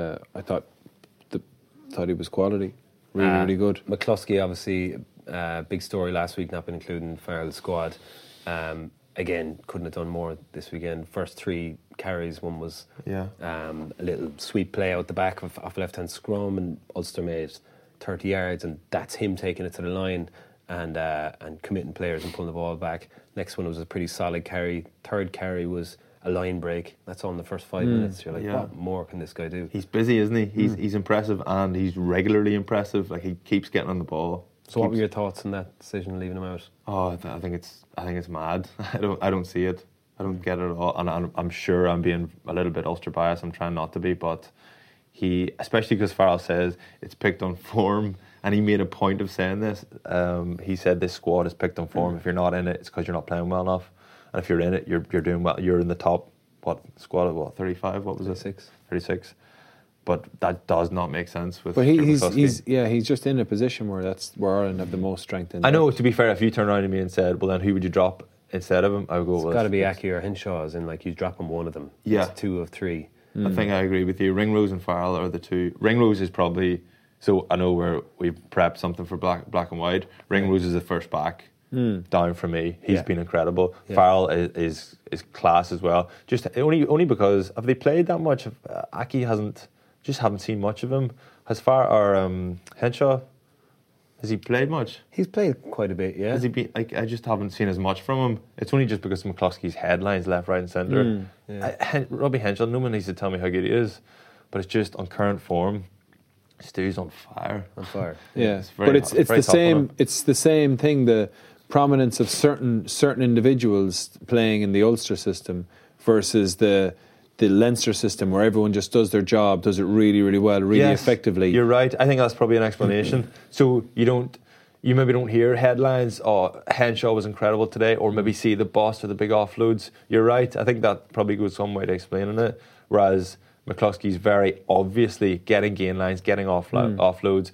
was quality. Really, really good. McCluskey, obviously, big story last week, not been included in Farrell's squad. Again, couldn't have done more this weekend. First 3 carries, one was a little sweep play out the back off left-hand scrum, and Ulster made 30 yards, and that's him taking it to the line and committing players and pulling the ball back. Next one was a pretty solid carry. Third carry was a line break. That's all in the first 5 minutes. You're like, what more can this guy do? He's busy, isn't he? He's impressive, and he's regularly impressive. Like, he keeps getting on the ball. So what were your thoughts on that decision, leaving him out? Oh, I think it's mad. I don't see it. I don't get it at all. And I'm sure I'm being a little bit Ulster biased. I'm trying not to be, but he, especially because Farrell says it's picked on form, and he made a point of saying this. He said this squad is picked on form. If you're not in it, it's because you're not playing well enough. And if you're in it, you're doing well. You're in the top squad of 35? What was it? 36. But that does not make sense with. But he's just in a position where Ireland have the most strength in. I know. To be fair, if you turn around to me and said, "Well, then who would you drop instead of him?" I would go. It's got to be Aki or Henshaw, as in like you drop him one of them. Yeah, it's 2 of 3. I think I agree with you. Ringrose and Farrell are the 2. Ringrose is probably. So I know we've prepped something for black and white. Ringrose is the first back down for me. He's been incredible. Yeah. Farrell is class as well. Just only because have they played that much? Aki hasn't. Just haven't seen much of him. Henshaw, has he played much? He's played quite a bit, yeah. Has he been? Like, I just haven't seen as much from him. It's only just because of McCluskey's headlines left, right, and centre. Robbie Henshaw, no one needs to tell me how good he is, but it's just on current form. Stu's on fire. Yeah, but it's the same. It's the same thing. The prominence of certain individuals playing in the Ulster system versus the Leinster system, where everyone just does their job, does it really, really well, really effectively. You're right. I think that's probably an explanation. So you maybe don't hear headlines, Henshaw was incredible today, or maybe see the boss or the big offloads. You're right. I think that probably goes some way to explaining it. Whereas McCluskey's very obviously getting gain lines, getting offloads,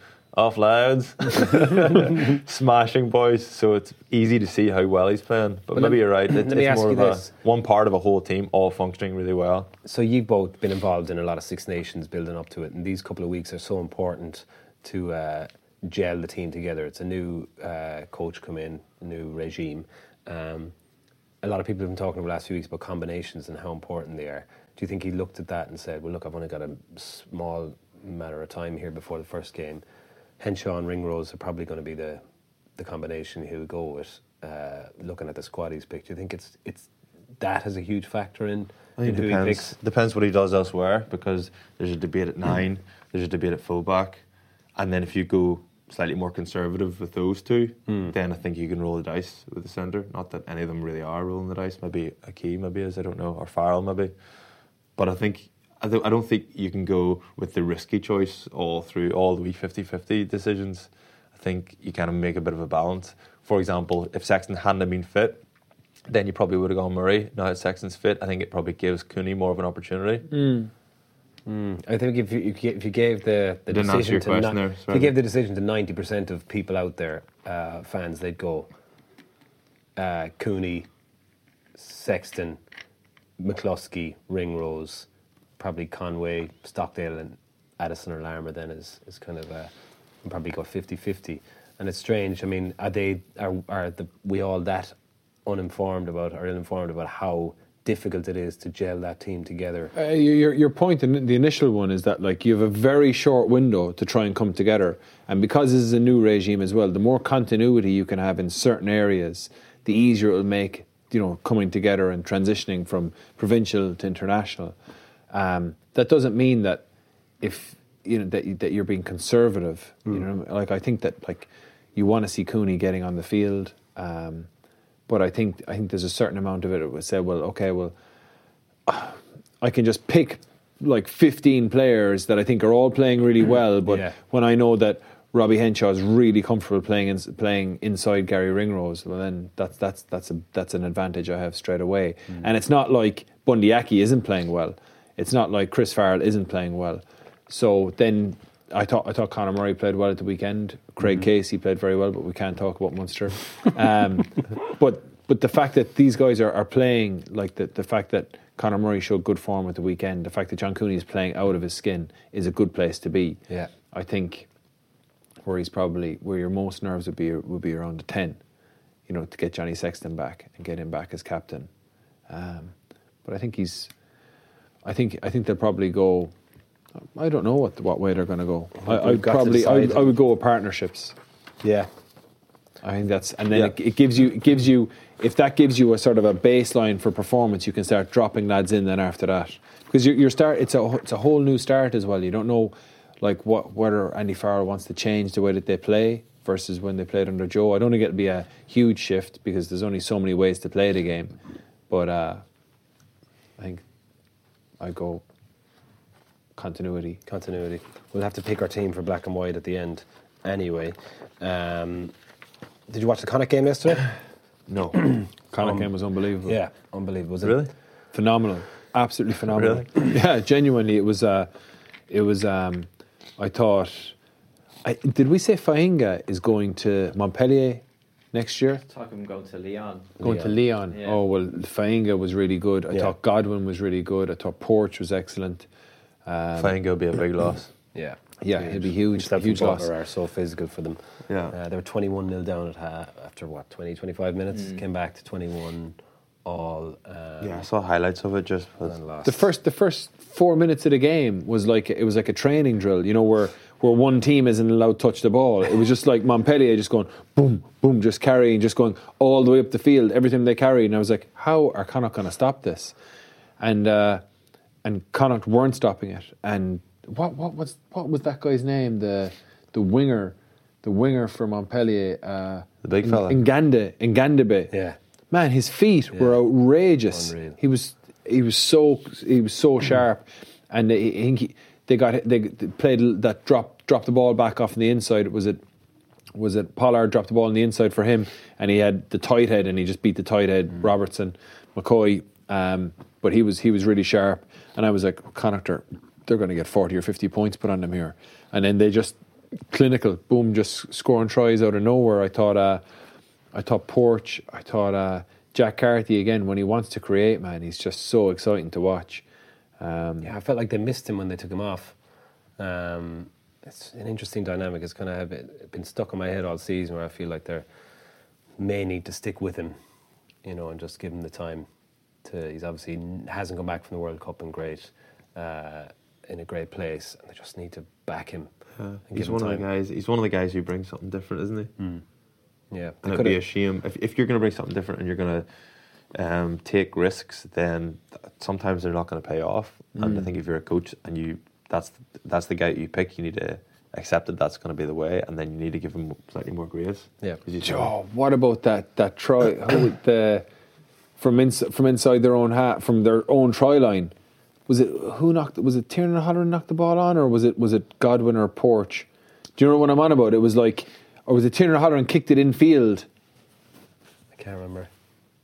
smashing boys. So it's easy to see how well he's playing. But maybe you're right. It's more of one part of a whole team all functioning really well. So you've both been involved in a lot of Six Nations building up to it, and these couple of weeks are so important to gel the team together. It's a new coach come in, a new regime. A lot of people have been talking over the last few weeks about combinations and how important they are. Do you think he looked at that and said, well, look, I've only got a small matter of time here before the first game. Henshaw and Ringrose are probably going to be the combination he'll go with, looking at the squad he's picked. Do you think it's that has a huge factor in who he picks? Depends what he does elsewhere, because there's a debate at 9, there's a debate at fullback, and then if you go slightly more conservative with those 2, then I think you can roll the dice with the centre. Not that any of them really are rolling the dice. Maybe Aki, maybe is, I don't know, or Farrell maybe. But I don't think you can go with the risky choice all through all the wee 50-50 decisions. I think you kind of make a bit of a balance. For example, if Sexton hadn't been fit, then you probably would have gone Murray. Now that Sexton's fit, I think it probably gives Cooney more of an opportunity. I think if you gave the Didn't answer your decision question there, if sorry. you gave the decision to 90% of people out there, fans, they'd go Cooney, Sexton, McCluskey, Ringrose, probably Conway, Stockdale, and Addison or Larmer. Then is kind of probably go 50-50. And it's strange. I mean, are we all that uninformed about or ill-informed about how difficult it is to gel that team together? Your point in the initial one is that like you have a very short window to try and come together, and because this is a new regime as well, the more continuity you can have in certain areas, the easier it will make coming together and transitioning from provincial to international. That doesn't mean that if that you're being conservative. Like I think that like you want to see Cooney getting on the field. But I think there's a certain amount of it that would say, well, okay, I can just pick like 15 players that I think are all playing really well, but when I know that Robbie Henshaw is really comfortable playing inside Gary Ringrose, well then that's an advantage I have straight away. And it's not like Bundy Aki isn't playing well. It's not like Chris Farrell isn't playing well. So then I thought Conor Murray played well at the weekend. Craig Casey played very well, but we can't talk about Munster. But the fact that these guys are playing, like the fact that Conor Murray showed good form at the weekend, the fact that John Cooney is playing out of his skin is a good place to be. Yeah. I think where your most nerves would be around the 10, to get Johnny Sexton back and get him back as captain. But I think they'll probably go. I don't know what way they're going to go. I would go with partnerships. Yeah, I think that's, and then it gives you if that gives you a sort of a baseline for performance, you can start dropping lads in then after that, because your start it's a whole new start as well. You don't know like whether Andy Farrell wants to change the way that they play versus when they played under Joe. I don't think it'll be a huge shift because there's only so many ways to play the game, but I think I go. Continuity. We'll have to pick our team for black and white at the end. Anyway, did you watch the Connacht game yesterday? No. Connacht game was unbelievable. Yeah, unbelievable. Was it? Really? Phenomenal. Absolutely phenomenal. Really? Yeah, genuinely. It was. I thought. Did we say Fainga is going to Montpellier next year? Talk him going to Lyon. Going to Lyon. Yeah. Oh well, Fainga was really good. I thought Godwin was really good. I thought Porch was excellent. Fainga will be a big loss. Yeah, it'll be huge. Himself Huge and loss. Butler are so physical for them. Yeah. They were 21-0 down after 20-25 minutes. Came back to 21 all. I saw highlights of it just. And lost. The first 4 minutes of the game was like a training drill, where one team isn't allowed to touch the ball. It was just like Montpellier just going boom, boom, just carrying, just going all the way up the field, everything they carried. And I was like, how are Connacht going to stop this? And Connacht weren't stopping it. And what was that guy's name? The winger for Montpellier. The big fella. Ngandebe. Yeah. Man, his feet were outrageous. Unreal. He was so sharp, and they played that dropped the ball back off on the inside. Was it Pollard dropped the ball on the inside for him, and he had the tight head, and he just beat the tight head Robertson, McCoy. But he was really sharp, and I was like, Connacht, they're going to get 40 or 50 points put on them here, and then they just clinical, boom, just scoring tries out of nowhere. I thought Porch, I thought Jack Carthy again, when he wants to create, man, he's just so exciting to watch. I felt like they missed him when they took him off. It's an interesting dynamic. It's kind of been stuck in my head all season, where I feel like they may need to stick with him, and just give him the time. He's obviously hasn't come back from the World Cup in a great place, and they just need to back him. He's one of the guys. He's one of the guys who brings something different, isn't he? Yeah, And it'd be a shame if you're going to bring something different and you're going to take risks, then sometimes they're not going to pay off. And I think if you're a coach and that's the guy you pick, you need to accept that that's going to be the way, and then you need to give him slightly more grace. Yeah. Oh, what about that try? From inside their own from their own try line? Was it Tiernan O'Halloran knocked the ball on, or was it Godwin or Porch? Do you know what I'm on about? It was like, or was it Tiernan O'Halloran kicked it infield? I can't remember.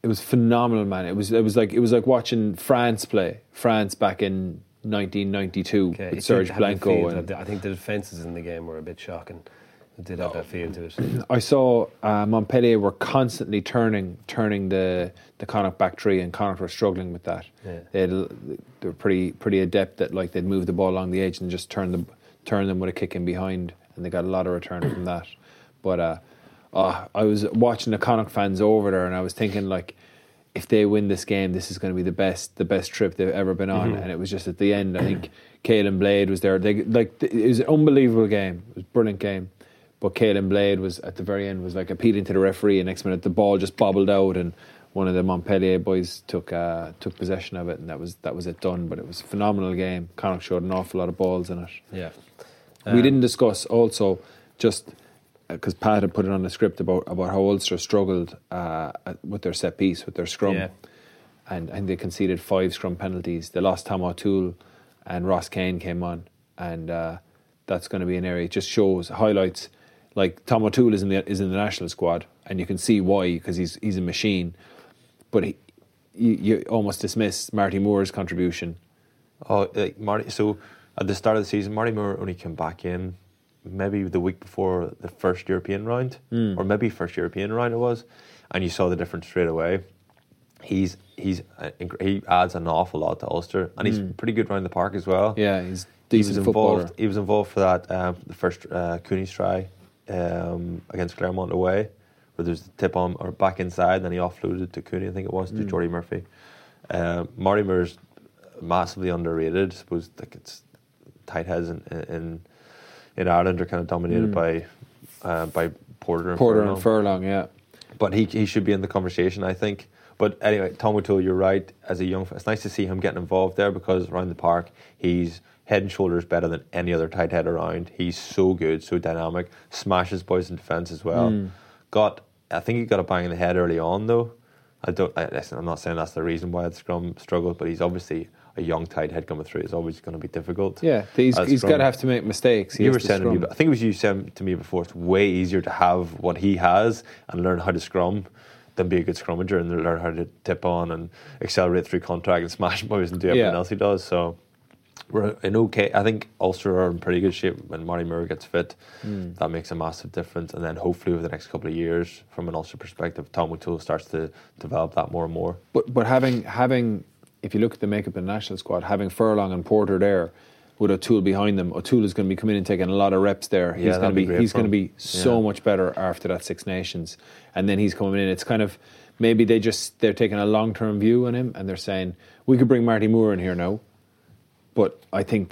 It was phenomenal, man. It was like watching France play. France back in 1992 Okay, with it Serge did have the Blanco. feel And I think the defences in the game were a bit shocking. It did have that feel to it. I saw Montpellier were constantly turning the Connacht back three, and Connacht were struggling with that. Yeah. They were pretty adept at, like, they'd move the ball along the edge and just turn them with a kick in behind, and they got a lot of return from that. But I was watching the Connacht fans over there, and I was thinking, like, if they win this game, this is going to be the best trip they've ever been on. And it was just at the end, I think Caelan Blade was there. It was an unbelievable game. It was a brilliant game. But Caelan Blade was at the very end was like appealing to the referee, and next minute the ball just bobbled out, and one of the Montpellier boys took possession of it, and that was it done. But it was a phenomenal game. Connacht showed an awful lot of balls in it. Yeah. We didn't discuss also, just because Pat had put it on the script, about how Ulster struggled with their set piece, with their scrum. Yeah. And they conceded 5 scrum penalties. They lost Tom O'Toole, and Ross Kane came on, and that's going to be an area. It just highlights. Like, Tom O'Toole is in the national squad, and you can see why, because he's a machine. But you almost dismiss Marty Moore's contribution. Oh, like Marty. So at the start of the season, Marty Moore only came back in maybe the week before the first European round, or maybe first European round it was, and you saw the difference straight away. He adds an awful lot to Ulster, and he's pretty good round the park as well. Yeah, he's decent footballer. He was involved for that the first Cooney's try against Claremont away, where there's the tip on or back inside, and then he offloaded to Cooney, I think it was, to Jordy Murphy. Marty Moore's massively underrated. I suppose, like, it's tight heads in Ireland are kind of dominated by Porter and Furlong, yeah. But he should be in the conversation, I think. But anyway, Tom O'Toole, you're right. As a young, it's nice to see him getting involved there, because around the park he's head and shoulders better than any other tight head around. He's so good, so dynamic, smashes boys in defence as well. I think he got a bang in the head early on though. I'm not saying that's the reason why the scrum struggled, but he's obviously a young tight head coming through. It's always going to be difficult. Yeah, he's got to have to make mistakes. You were saying to me, I think it was you saying to me before, it's way easier to have what he has and learn how to scrum than be a good scrummager and learn how to tip on and accelerate through contact and smash boys and do everything else he does. So we're in okay. I think Ulster are in pretty good shape when Marty Moore gets fit. That makes a massive difference. And then hopefully over the next couple of years, from an Ulster perspective, Tom O'Toole starts to develop that more and more. But having if you look at the makeup of the national squad, having Furlong and Porter there with O'Toole behind them, O'Toole is going to be coming in and taking a lot of reps there. He's going to be so much better after that Six Nations, and then he's coming in. It's kind of maybe they're taking a long term view on him, and they're saying we could bring Marty Moore in here now. But I think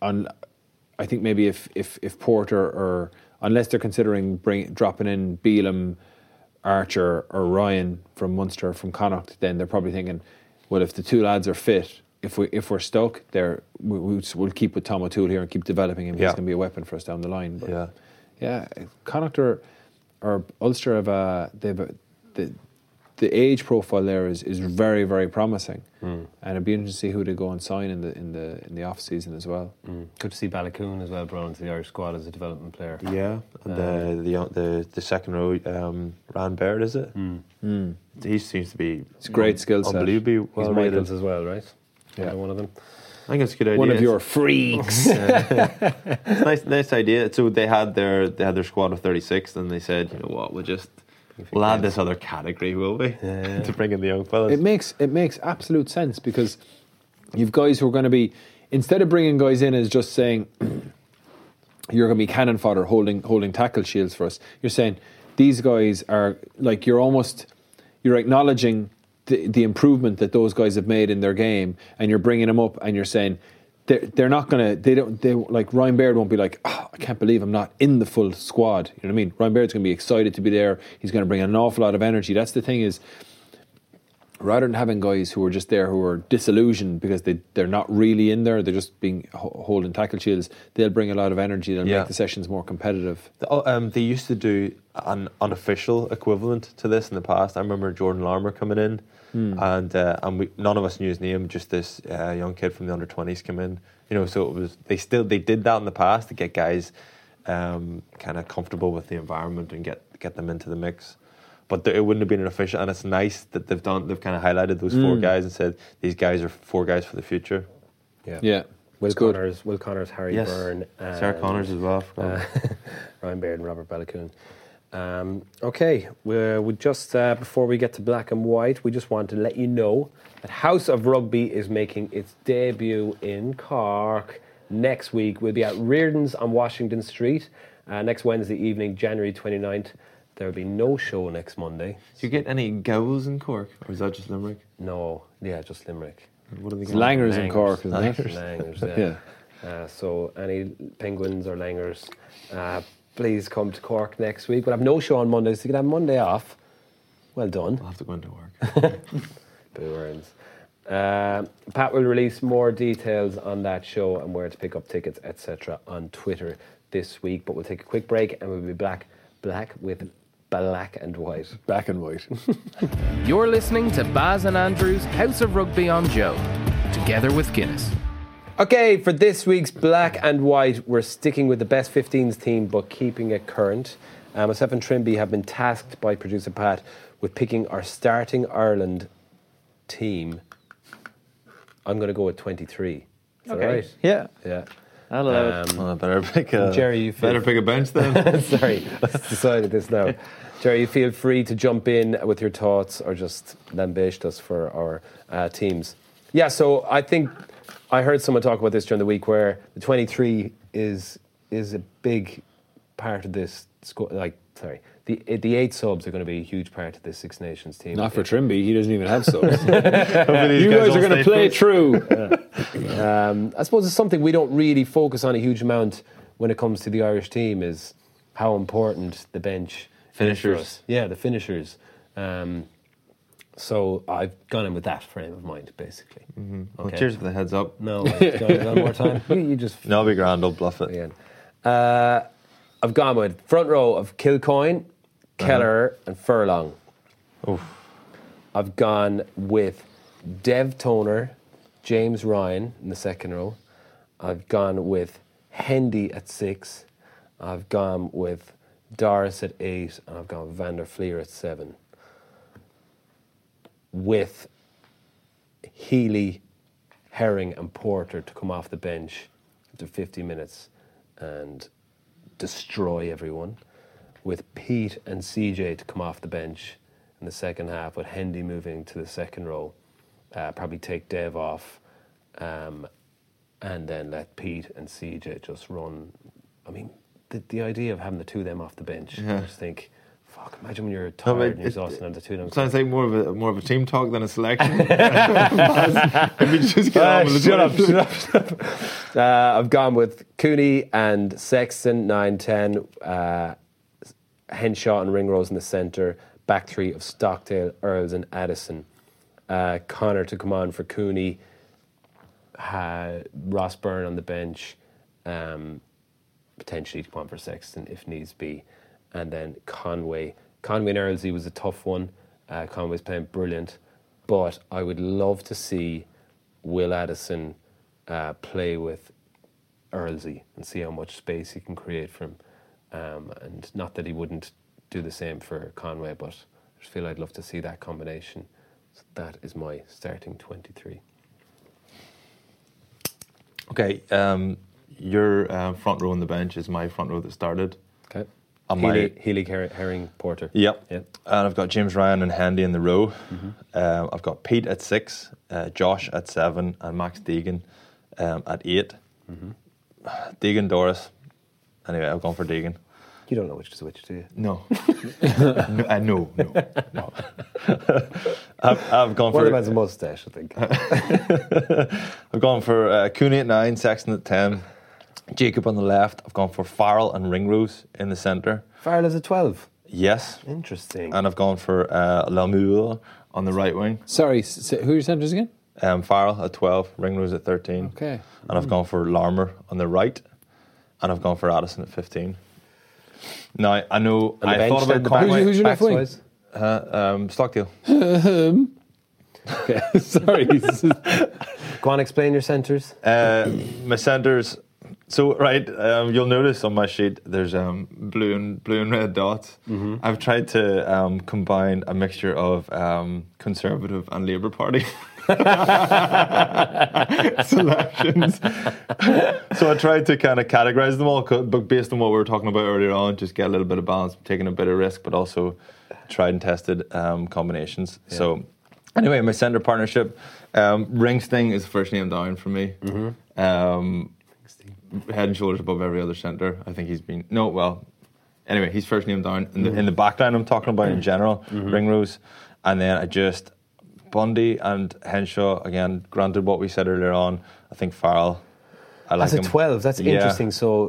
maybe if Porter, or unless they're considering dropping in Beelum, Archer or Ryan from Munster, from Connacht, then they're probably thinking, well, if the two lads are fit, if we're stuck, we'll keep with Tom O'Toole here and keep developing him. He's going to be a weapon for us down the line. But Connacht or Ulster have the age profile there is very, very promising, and it'd be interesting to see who they go and sign in the off season as well. Good to see Balakoon as well brought into the Irish squad as a development player. Yeah, and the second row, Ryan Baird, is it? He seems to be it's a great skill set. Unbelievably well He's rated Michaels as well, right? Yeah, one of them. I think it's a good idea. One of your freaks. It's nice idea. So they had their squad of 36, and they said, you know what, we'll add this other category, will we? To bring in the young fellas. It makes absolute sense, because you've guys who are going to be, instead of bringing guys in as just saying you're going to be cannon fodder holding tackle shields for us, you're saying these guys are like, you're acknowledging the improvement that those guys have made in their game, and you're bringing them up, and you're saying they're not going to, like Ryan Baird won't be like, oh, I can't believe I'm not in the full squad. You know what I mean? Ryan Baird's going to be excited to be there. He's going to bring an awful lot of energy. That's the thing, is rather than having guys who are just there who are disillusioned because they're not really in there, they're just holding tackle shields, they'll bring a lot of energy. They'll make the sessions more competitive. They used to do an unofficial equivalent to this in the past. I remember Jordan Larmour coming in, and none of us knew his name. Just this young kid from the under-20s came in. You know, so it was they did that in the past to get guys kind of comfortable with the environment and get them into the mix. but it wouldn't have been an official. And it's nice that they've kind of highlighted those 4 guys and said these guys are 4 guys for the future. Yeah. Will It's good. Connors, Harry Yes. Byrne, Sarah Connors as well. Ryan Baird and Robert Balakoon. Okay, we just before we get to black and white, we just want to let you know that House of Rugby is making its debut in Cork next week. We'll be at Reardon's on Washington Street next Wednesday evening, January 29th. There will be no show next Monday. Do you get any goals in Cork, or is that just Limerick? No, yeah, just Limerick. What are they It's Langers in Cork, isn't it? Langers, yeah. So any Penguins or Langers, please come to Cork next week. We'll have no show on Monday, so you can have Monday off. Well done. I'll have to go into work. Boo earns. Pat will release more details on that show and where to pick up tickets, etc. on Twitter this week. But we'll take a quick break and we'll be back with black and white. Black and white. You're listening to Baz and Andrew's House of Rugby on Joe, together with Guinness. Okay, for this week's Black and White, we're sticking with the best 15s theme but keeping it current. Myself and Trimby have been tasked by producer Pat with picking our starting Ireland team. I'm going to go with 23. Is that Okay. right? Yeah. Yeah. I'll allow it. Well, I better pick a Jerry, you feel- better pick a bench then. Sorry, let's decided this now. Jerry, you feel free to jump in with your thoughts or just lambaste us for our teams. Yeah, so I think I heard someone talk about this during the week where the 23 is a big part of this. The 8 subs are going to be a huge part of this Six Nations team. Not for Trimby. He doesn't even have subs. Hopefully these You guys all are going stay to play fit. true. I suppose it's something we don't really focus on a huge amount when it comes to the Irish team is how important the bench Finishers. is for us. Yeah, the finishers. So I've gone in with that frame of mind, basically. Well, cheers for the heads up. No, one more time. You just No, I'll be grand. I'll bluff it. again. I've gone with front row of Kilcoyne, Keller, and Furlong. Oof. I've gone with Dev Toner, James Ryan in the second row. I've gone with Hendy at 6. I've gone with Doris at 8, and I've gone with Van der Fleer at 7. With Healy, Herring, and Porter to come off the bench after 50 minutes and destroy everyone. With Pete and CJ to come off the bench in the second half, with Hendy moving to the second row, probably take Dev off, and then let Pete and CJ just run. I mean, the idea of having the two of them off the bench, I just think, fuck, imagine when you're tired and exhausted and the two of them. Sounds like more of a team talk than a selection. Maybe just get on with the Shut up. I've gone with Cooney and Sexton, 9-10, Henshaw and Ringrose in the centre, back three of Stockdale, Earls and Addison. Connor to come on for Cooney, Ross Byrne on the bench, potentially to come on for Sexton if needs be. And then Conway and Earlsey was a tough one. Conway's playing brilliant. But I would love to see Will Addison play with Earlsey and see how much space he can create for him. And not that he wouldn't do the same for Conway, but I just feel I'd love to see that combination. So that is my starting 23. Okay, your front row on the bench is my front row that started. Okay. On Healy, Herring, Porter. Yep. Yep. And I've got James Ryan and Handy in the row. I've got Pete at 6, Josh at 7, and Max Deegan at 8. Deegan, Doris. Anyway, I've gone for Deegan. You don't know which is which, do you? No. No. I've gone One for. of them has a mustache, I think. I've gone for Cooney at 9, Sexton at 10, Jacob on the left. I've gone for Farrell and Ringrose in the centre. Farrell is a 12. Yes. Interesting. And I've gone for Lamour on the right wing. Sorry, who are your centres again? Farrell at 12, Ringrose at 13. Okay. And I've gone for Larmour on the right. And I've gone for Addison at 15. Now, I know, On the I bench thought about then, the back- Conway. Who's your left wing? backs-wise? Stockdale. Okay, sorry. Go on, explain your centres. My centres, So right, you'll notice on my sheet there's blue and red dots. I've tried to combine a mixture of Conservative and Labour Party selections. So I tried to kind of categorise them all, but based on what we were talking about earlier on, just get a little bit of balance, taking a bit of risk, but also tried and tested combinations. Yeah. So anyway, my centre partnership, Ringsting is the first name down for me. Head and shoulders above every other centre. I think he's been anyway, he's first name down in the back line. I'm talking about in general, Ringrose, and then I just Bundy and Henshaw again. Granted, what we said earlier on, I think Farrell. I like as a him. 12. That's interesting. So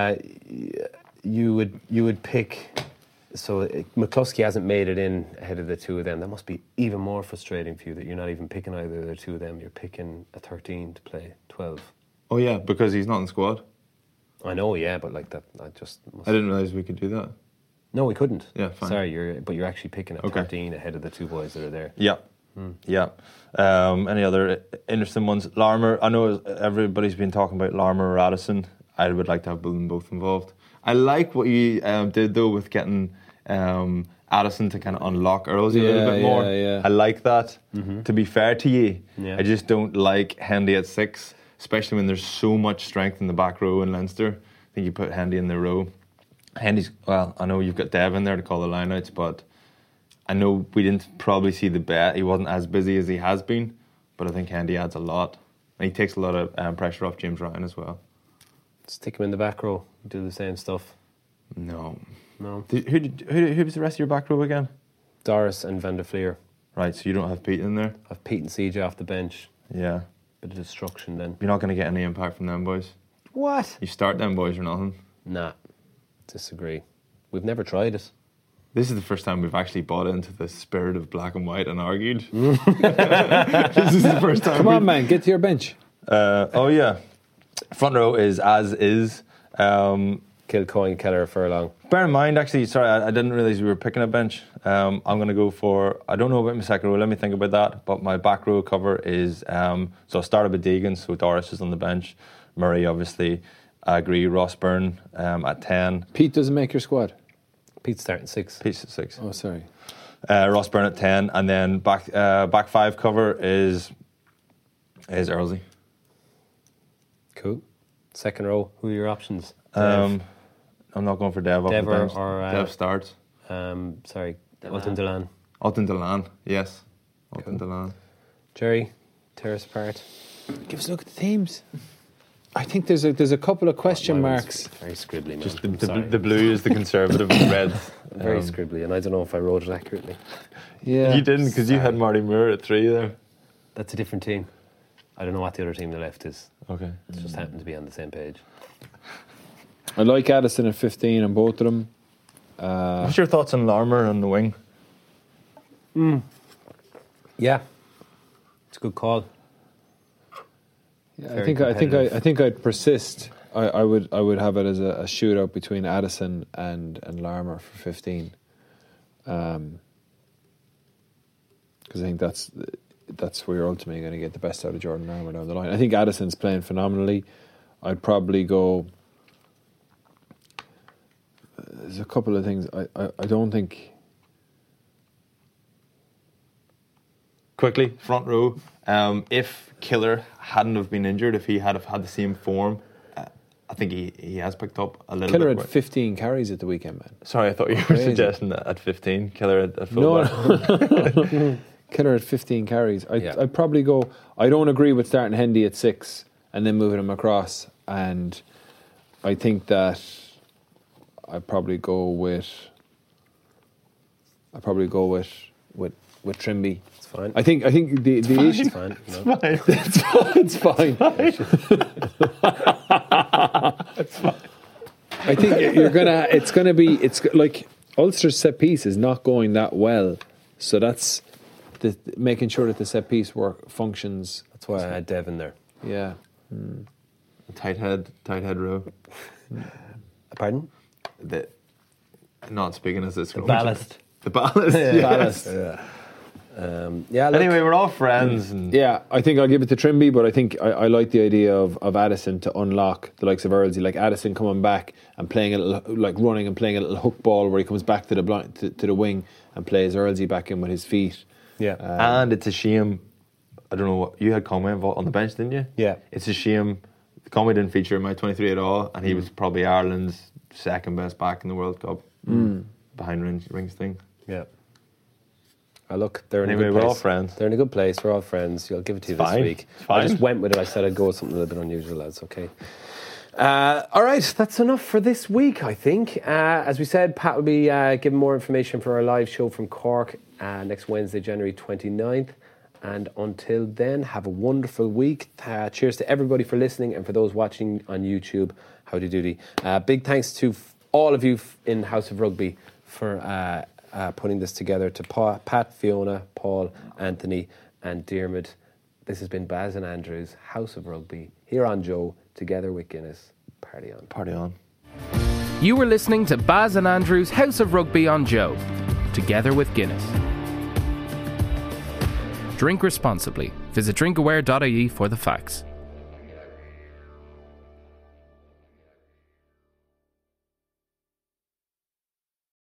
you would pick. So McCluskey hasn't made it in ahead of the two of them. That must be even more frustrating for you that you're not even picking either of the two of them. You're picking a 13 to play 12. Oh yeah, because he's not in the squad. I know, yeah, but like that, I didn't realise we could do that. No, we couldn't. Yeah, fine. Sorry, you're actually picking a 13 ahead of the two boys that are there. Yeah, yeah. Any other interesting ones? Larmour. I know everybody's been talking about Larmour or Addison. I would like to have them both involved. I like what you did though with getting Addison to kind of unlock Earlsy a little bit more. Yeah. I like that. To be fair to you, Yeah. I just don't like Hendy at 6. Especially when there's so much strength in the back row in Leinster. I think you put Hendy in the row. Hendy's, I know you've got Dev in there to call the lineouts, but I know we didn't probably see the bet. He wasn't as busy as he has been, but I think Hendy adds a lot. And he takes a lot of pressure off James Ryan as well. Stick him in the back row, do the same stuff. No. No. Who was the rest of your back row again? Doris and Van der Fleer. Right, so you don't have Pete in there? I've Pete and CJ off the bench. Yeah. Bit of destruction then. You're not going to get any impact from them boys. What? You start them boys or nothing. Nah, disagree. We've never tried it. This is the first time we've actually bought into the spirit of black and white and argued. This is the first time. Come on, man, get to your bench. Oh yeah, front row is as is. Kilcoyne, Keller, Furlong. Bear in mind, actually, sorry, I didn't realise we were picking a bench. I'm going to go for, I don't know about my second row, let me think about that, but my back row cover is, so I started with Deegan, so Doris is on the bench. Murray, obviously. I agree, Ross Byrne at 10. Pete doesn't make your squad. Pete's starting 6. Pete's at 6. Oh, sorry. Ross Byrne at 10, and then back 5 cover is Earlsy. Cool. Second row, who are your options? I'm not going for Dev. Dev or Dev starts. Sorry, Alton Delan. Alton Delan, yes. Alton Delan. Jerry, tear us apart. Give us a look at the teams. I think there's a couple of question marks. Very scribbly, man. Just the blue is the Conservative and red. Very scribbly, and I don't know if I wrote it accurately. Yeah, you didn't because you had Marty Moore at 3 there. That's a different team. I don't know what the other team on the left is. Okay. It just happened to be on the same page. I like Addison at 15 on both of them. What's your thoughts on Larmour on the wing? Yeah, it's a good call. Yeah, Very I think I'd persist. I would have it as a shootout between Addison and Larmour for 15. Because I think that's where you're ultimately going to get the best out of Jordan Larmour down the line. I think Addison's playing phenomenally. I'd probably go. There's a couple of things. I don't think. Quickly, front row. If Killer hadn't have been injured, if he had have had the same form, I think he has picked up a little Killer bit. had 15 carries at the weekend, man. Sorry, I thought you were Crazy. suggesting that at 15. Killer at fullback. No. Killer had 15 carries. I'd probably go. I don't agree with starting Hendy at 6 and then moving him across. And I think that I'd probably go with Trimby. It's fine. I think the issue. It's fine. No. It's fine. I think it's like Ulster's set piece is not going that well, so that's making sure that the set piece work functions. That's why I had Dev in there. Yeah. Tight head row. Pardon? Not speaking as it's The ballast. The ballast. Yeah. Yes. Yeah. Yeah. Look, Anyway, we're all friends. And Yeah, I think I'll give it to Trimby, but I think I like the idea of Addison to unlock the likes of Earlsey, like Addison coming back and playing a little, like running and playing a little hook ball where he comes back to the wing and plays Earlsey back in with his feet. Yeah. and it's a shame. I don't know what you had Conway on the bench, didn't you? Yeah. It's a shame Conway didn't feature in my 23 at all, and he was probably Ireland's second best back in the World Cup behind Rings thing. Yeah. Look, they're in Anyway, a good we're place. all friends. They're in a good place. We're all friends. You'll give it to you It's this fine. week. It's I fine. just went with it. I said I'd go with something a little bit unusual. That's okay. All right, that's enough for this week, I think. As we said, Pat will be giving more information for our live show from Cork next Wednesday, January 29th. And until then, have a wonderful week. Cheers to everybody for listening and for those watching on YouTube. Howdy doody. Big thanks to all of you in House of Rugby for putting this together, to Pat, Fiona, Paul, Anthony and Diarmuid. This has been Baz and Andrews, House of Rugby, here on Joe, together with Guinness. Party on. Party on. You were listening to Baz and Andrews House of Rugby on Joe, together with Guinness. Drink responsibly. Visit drinkaware.ie for the facts.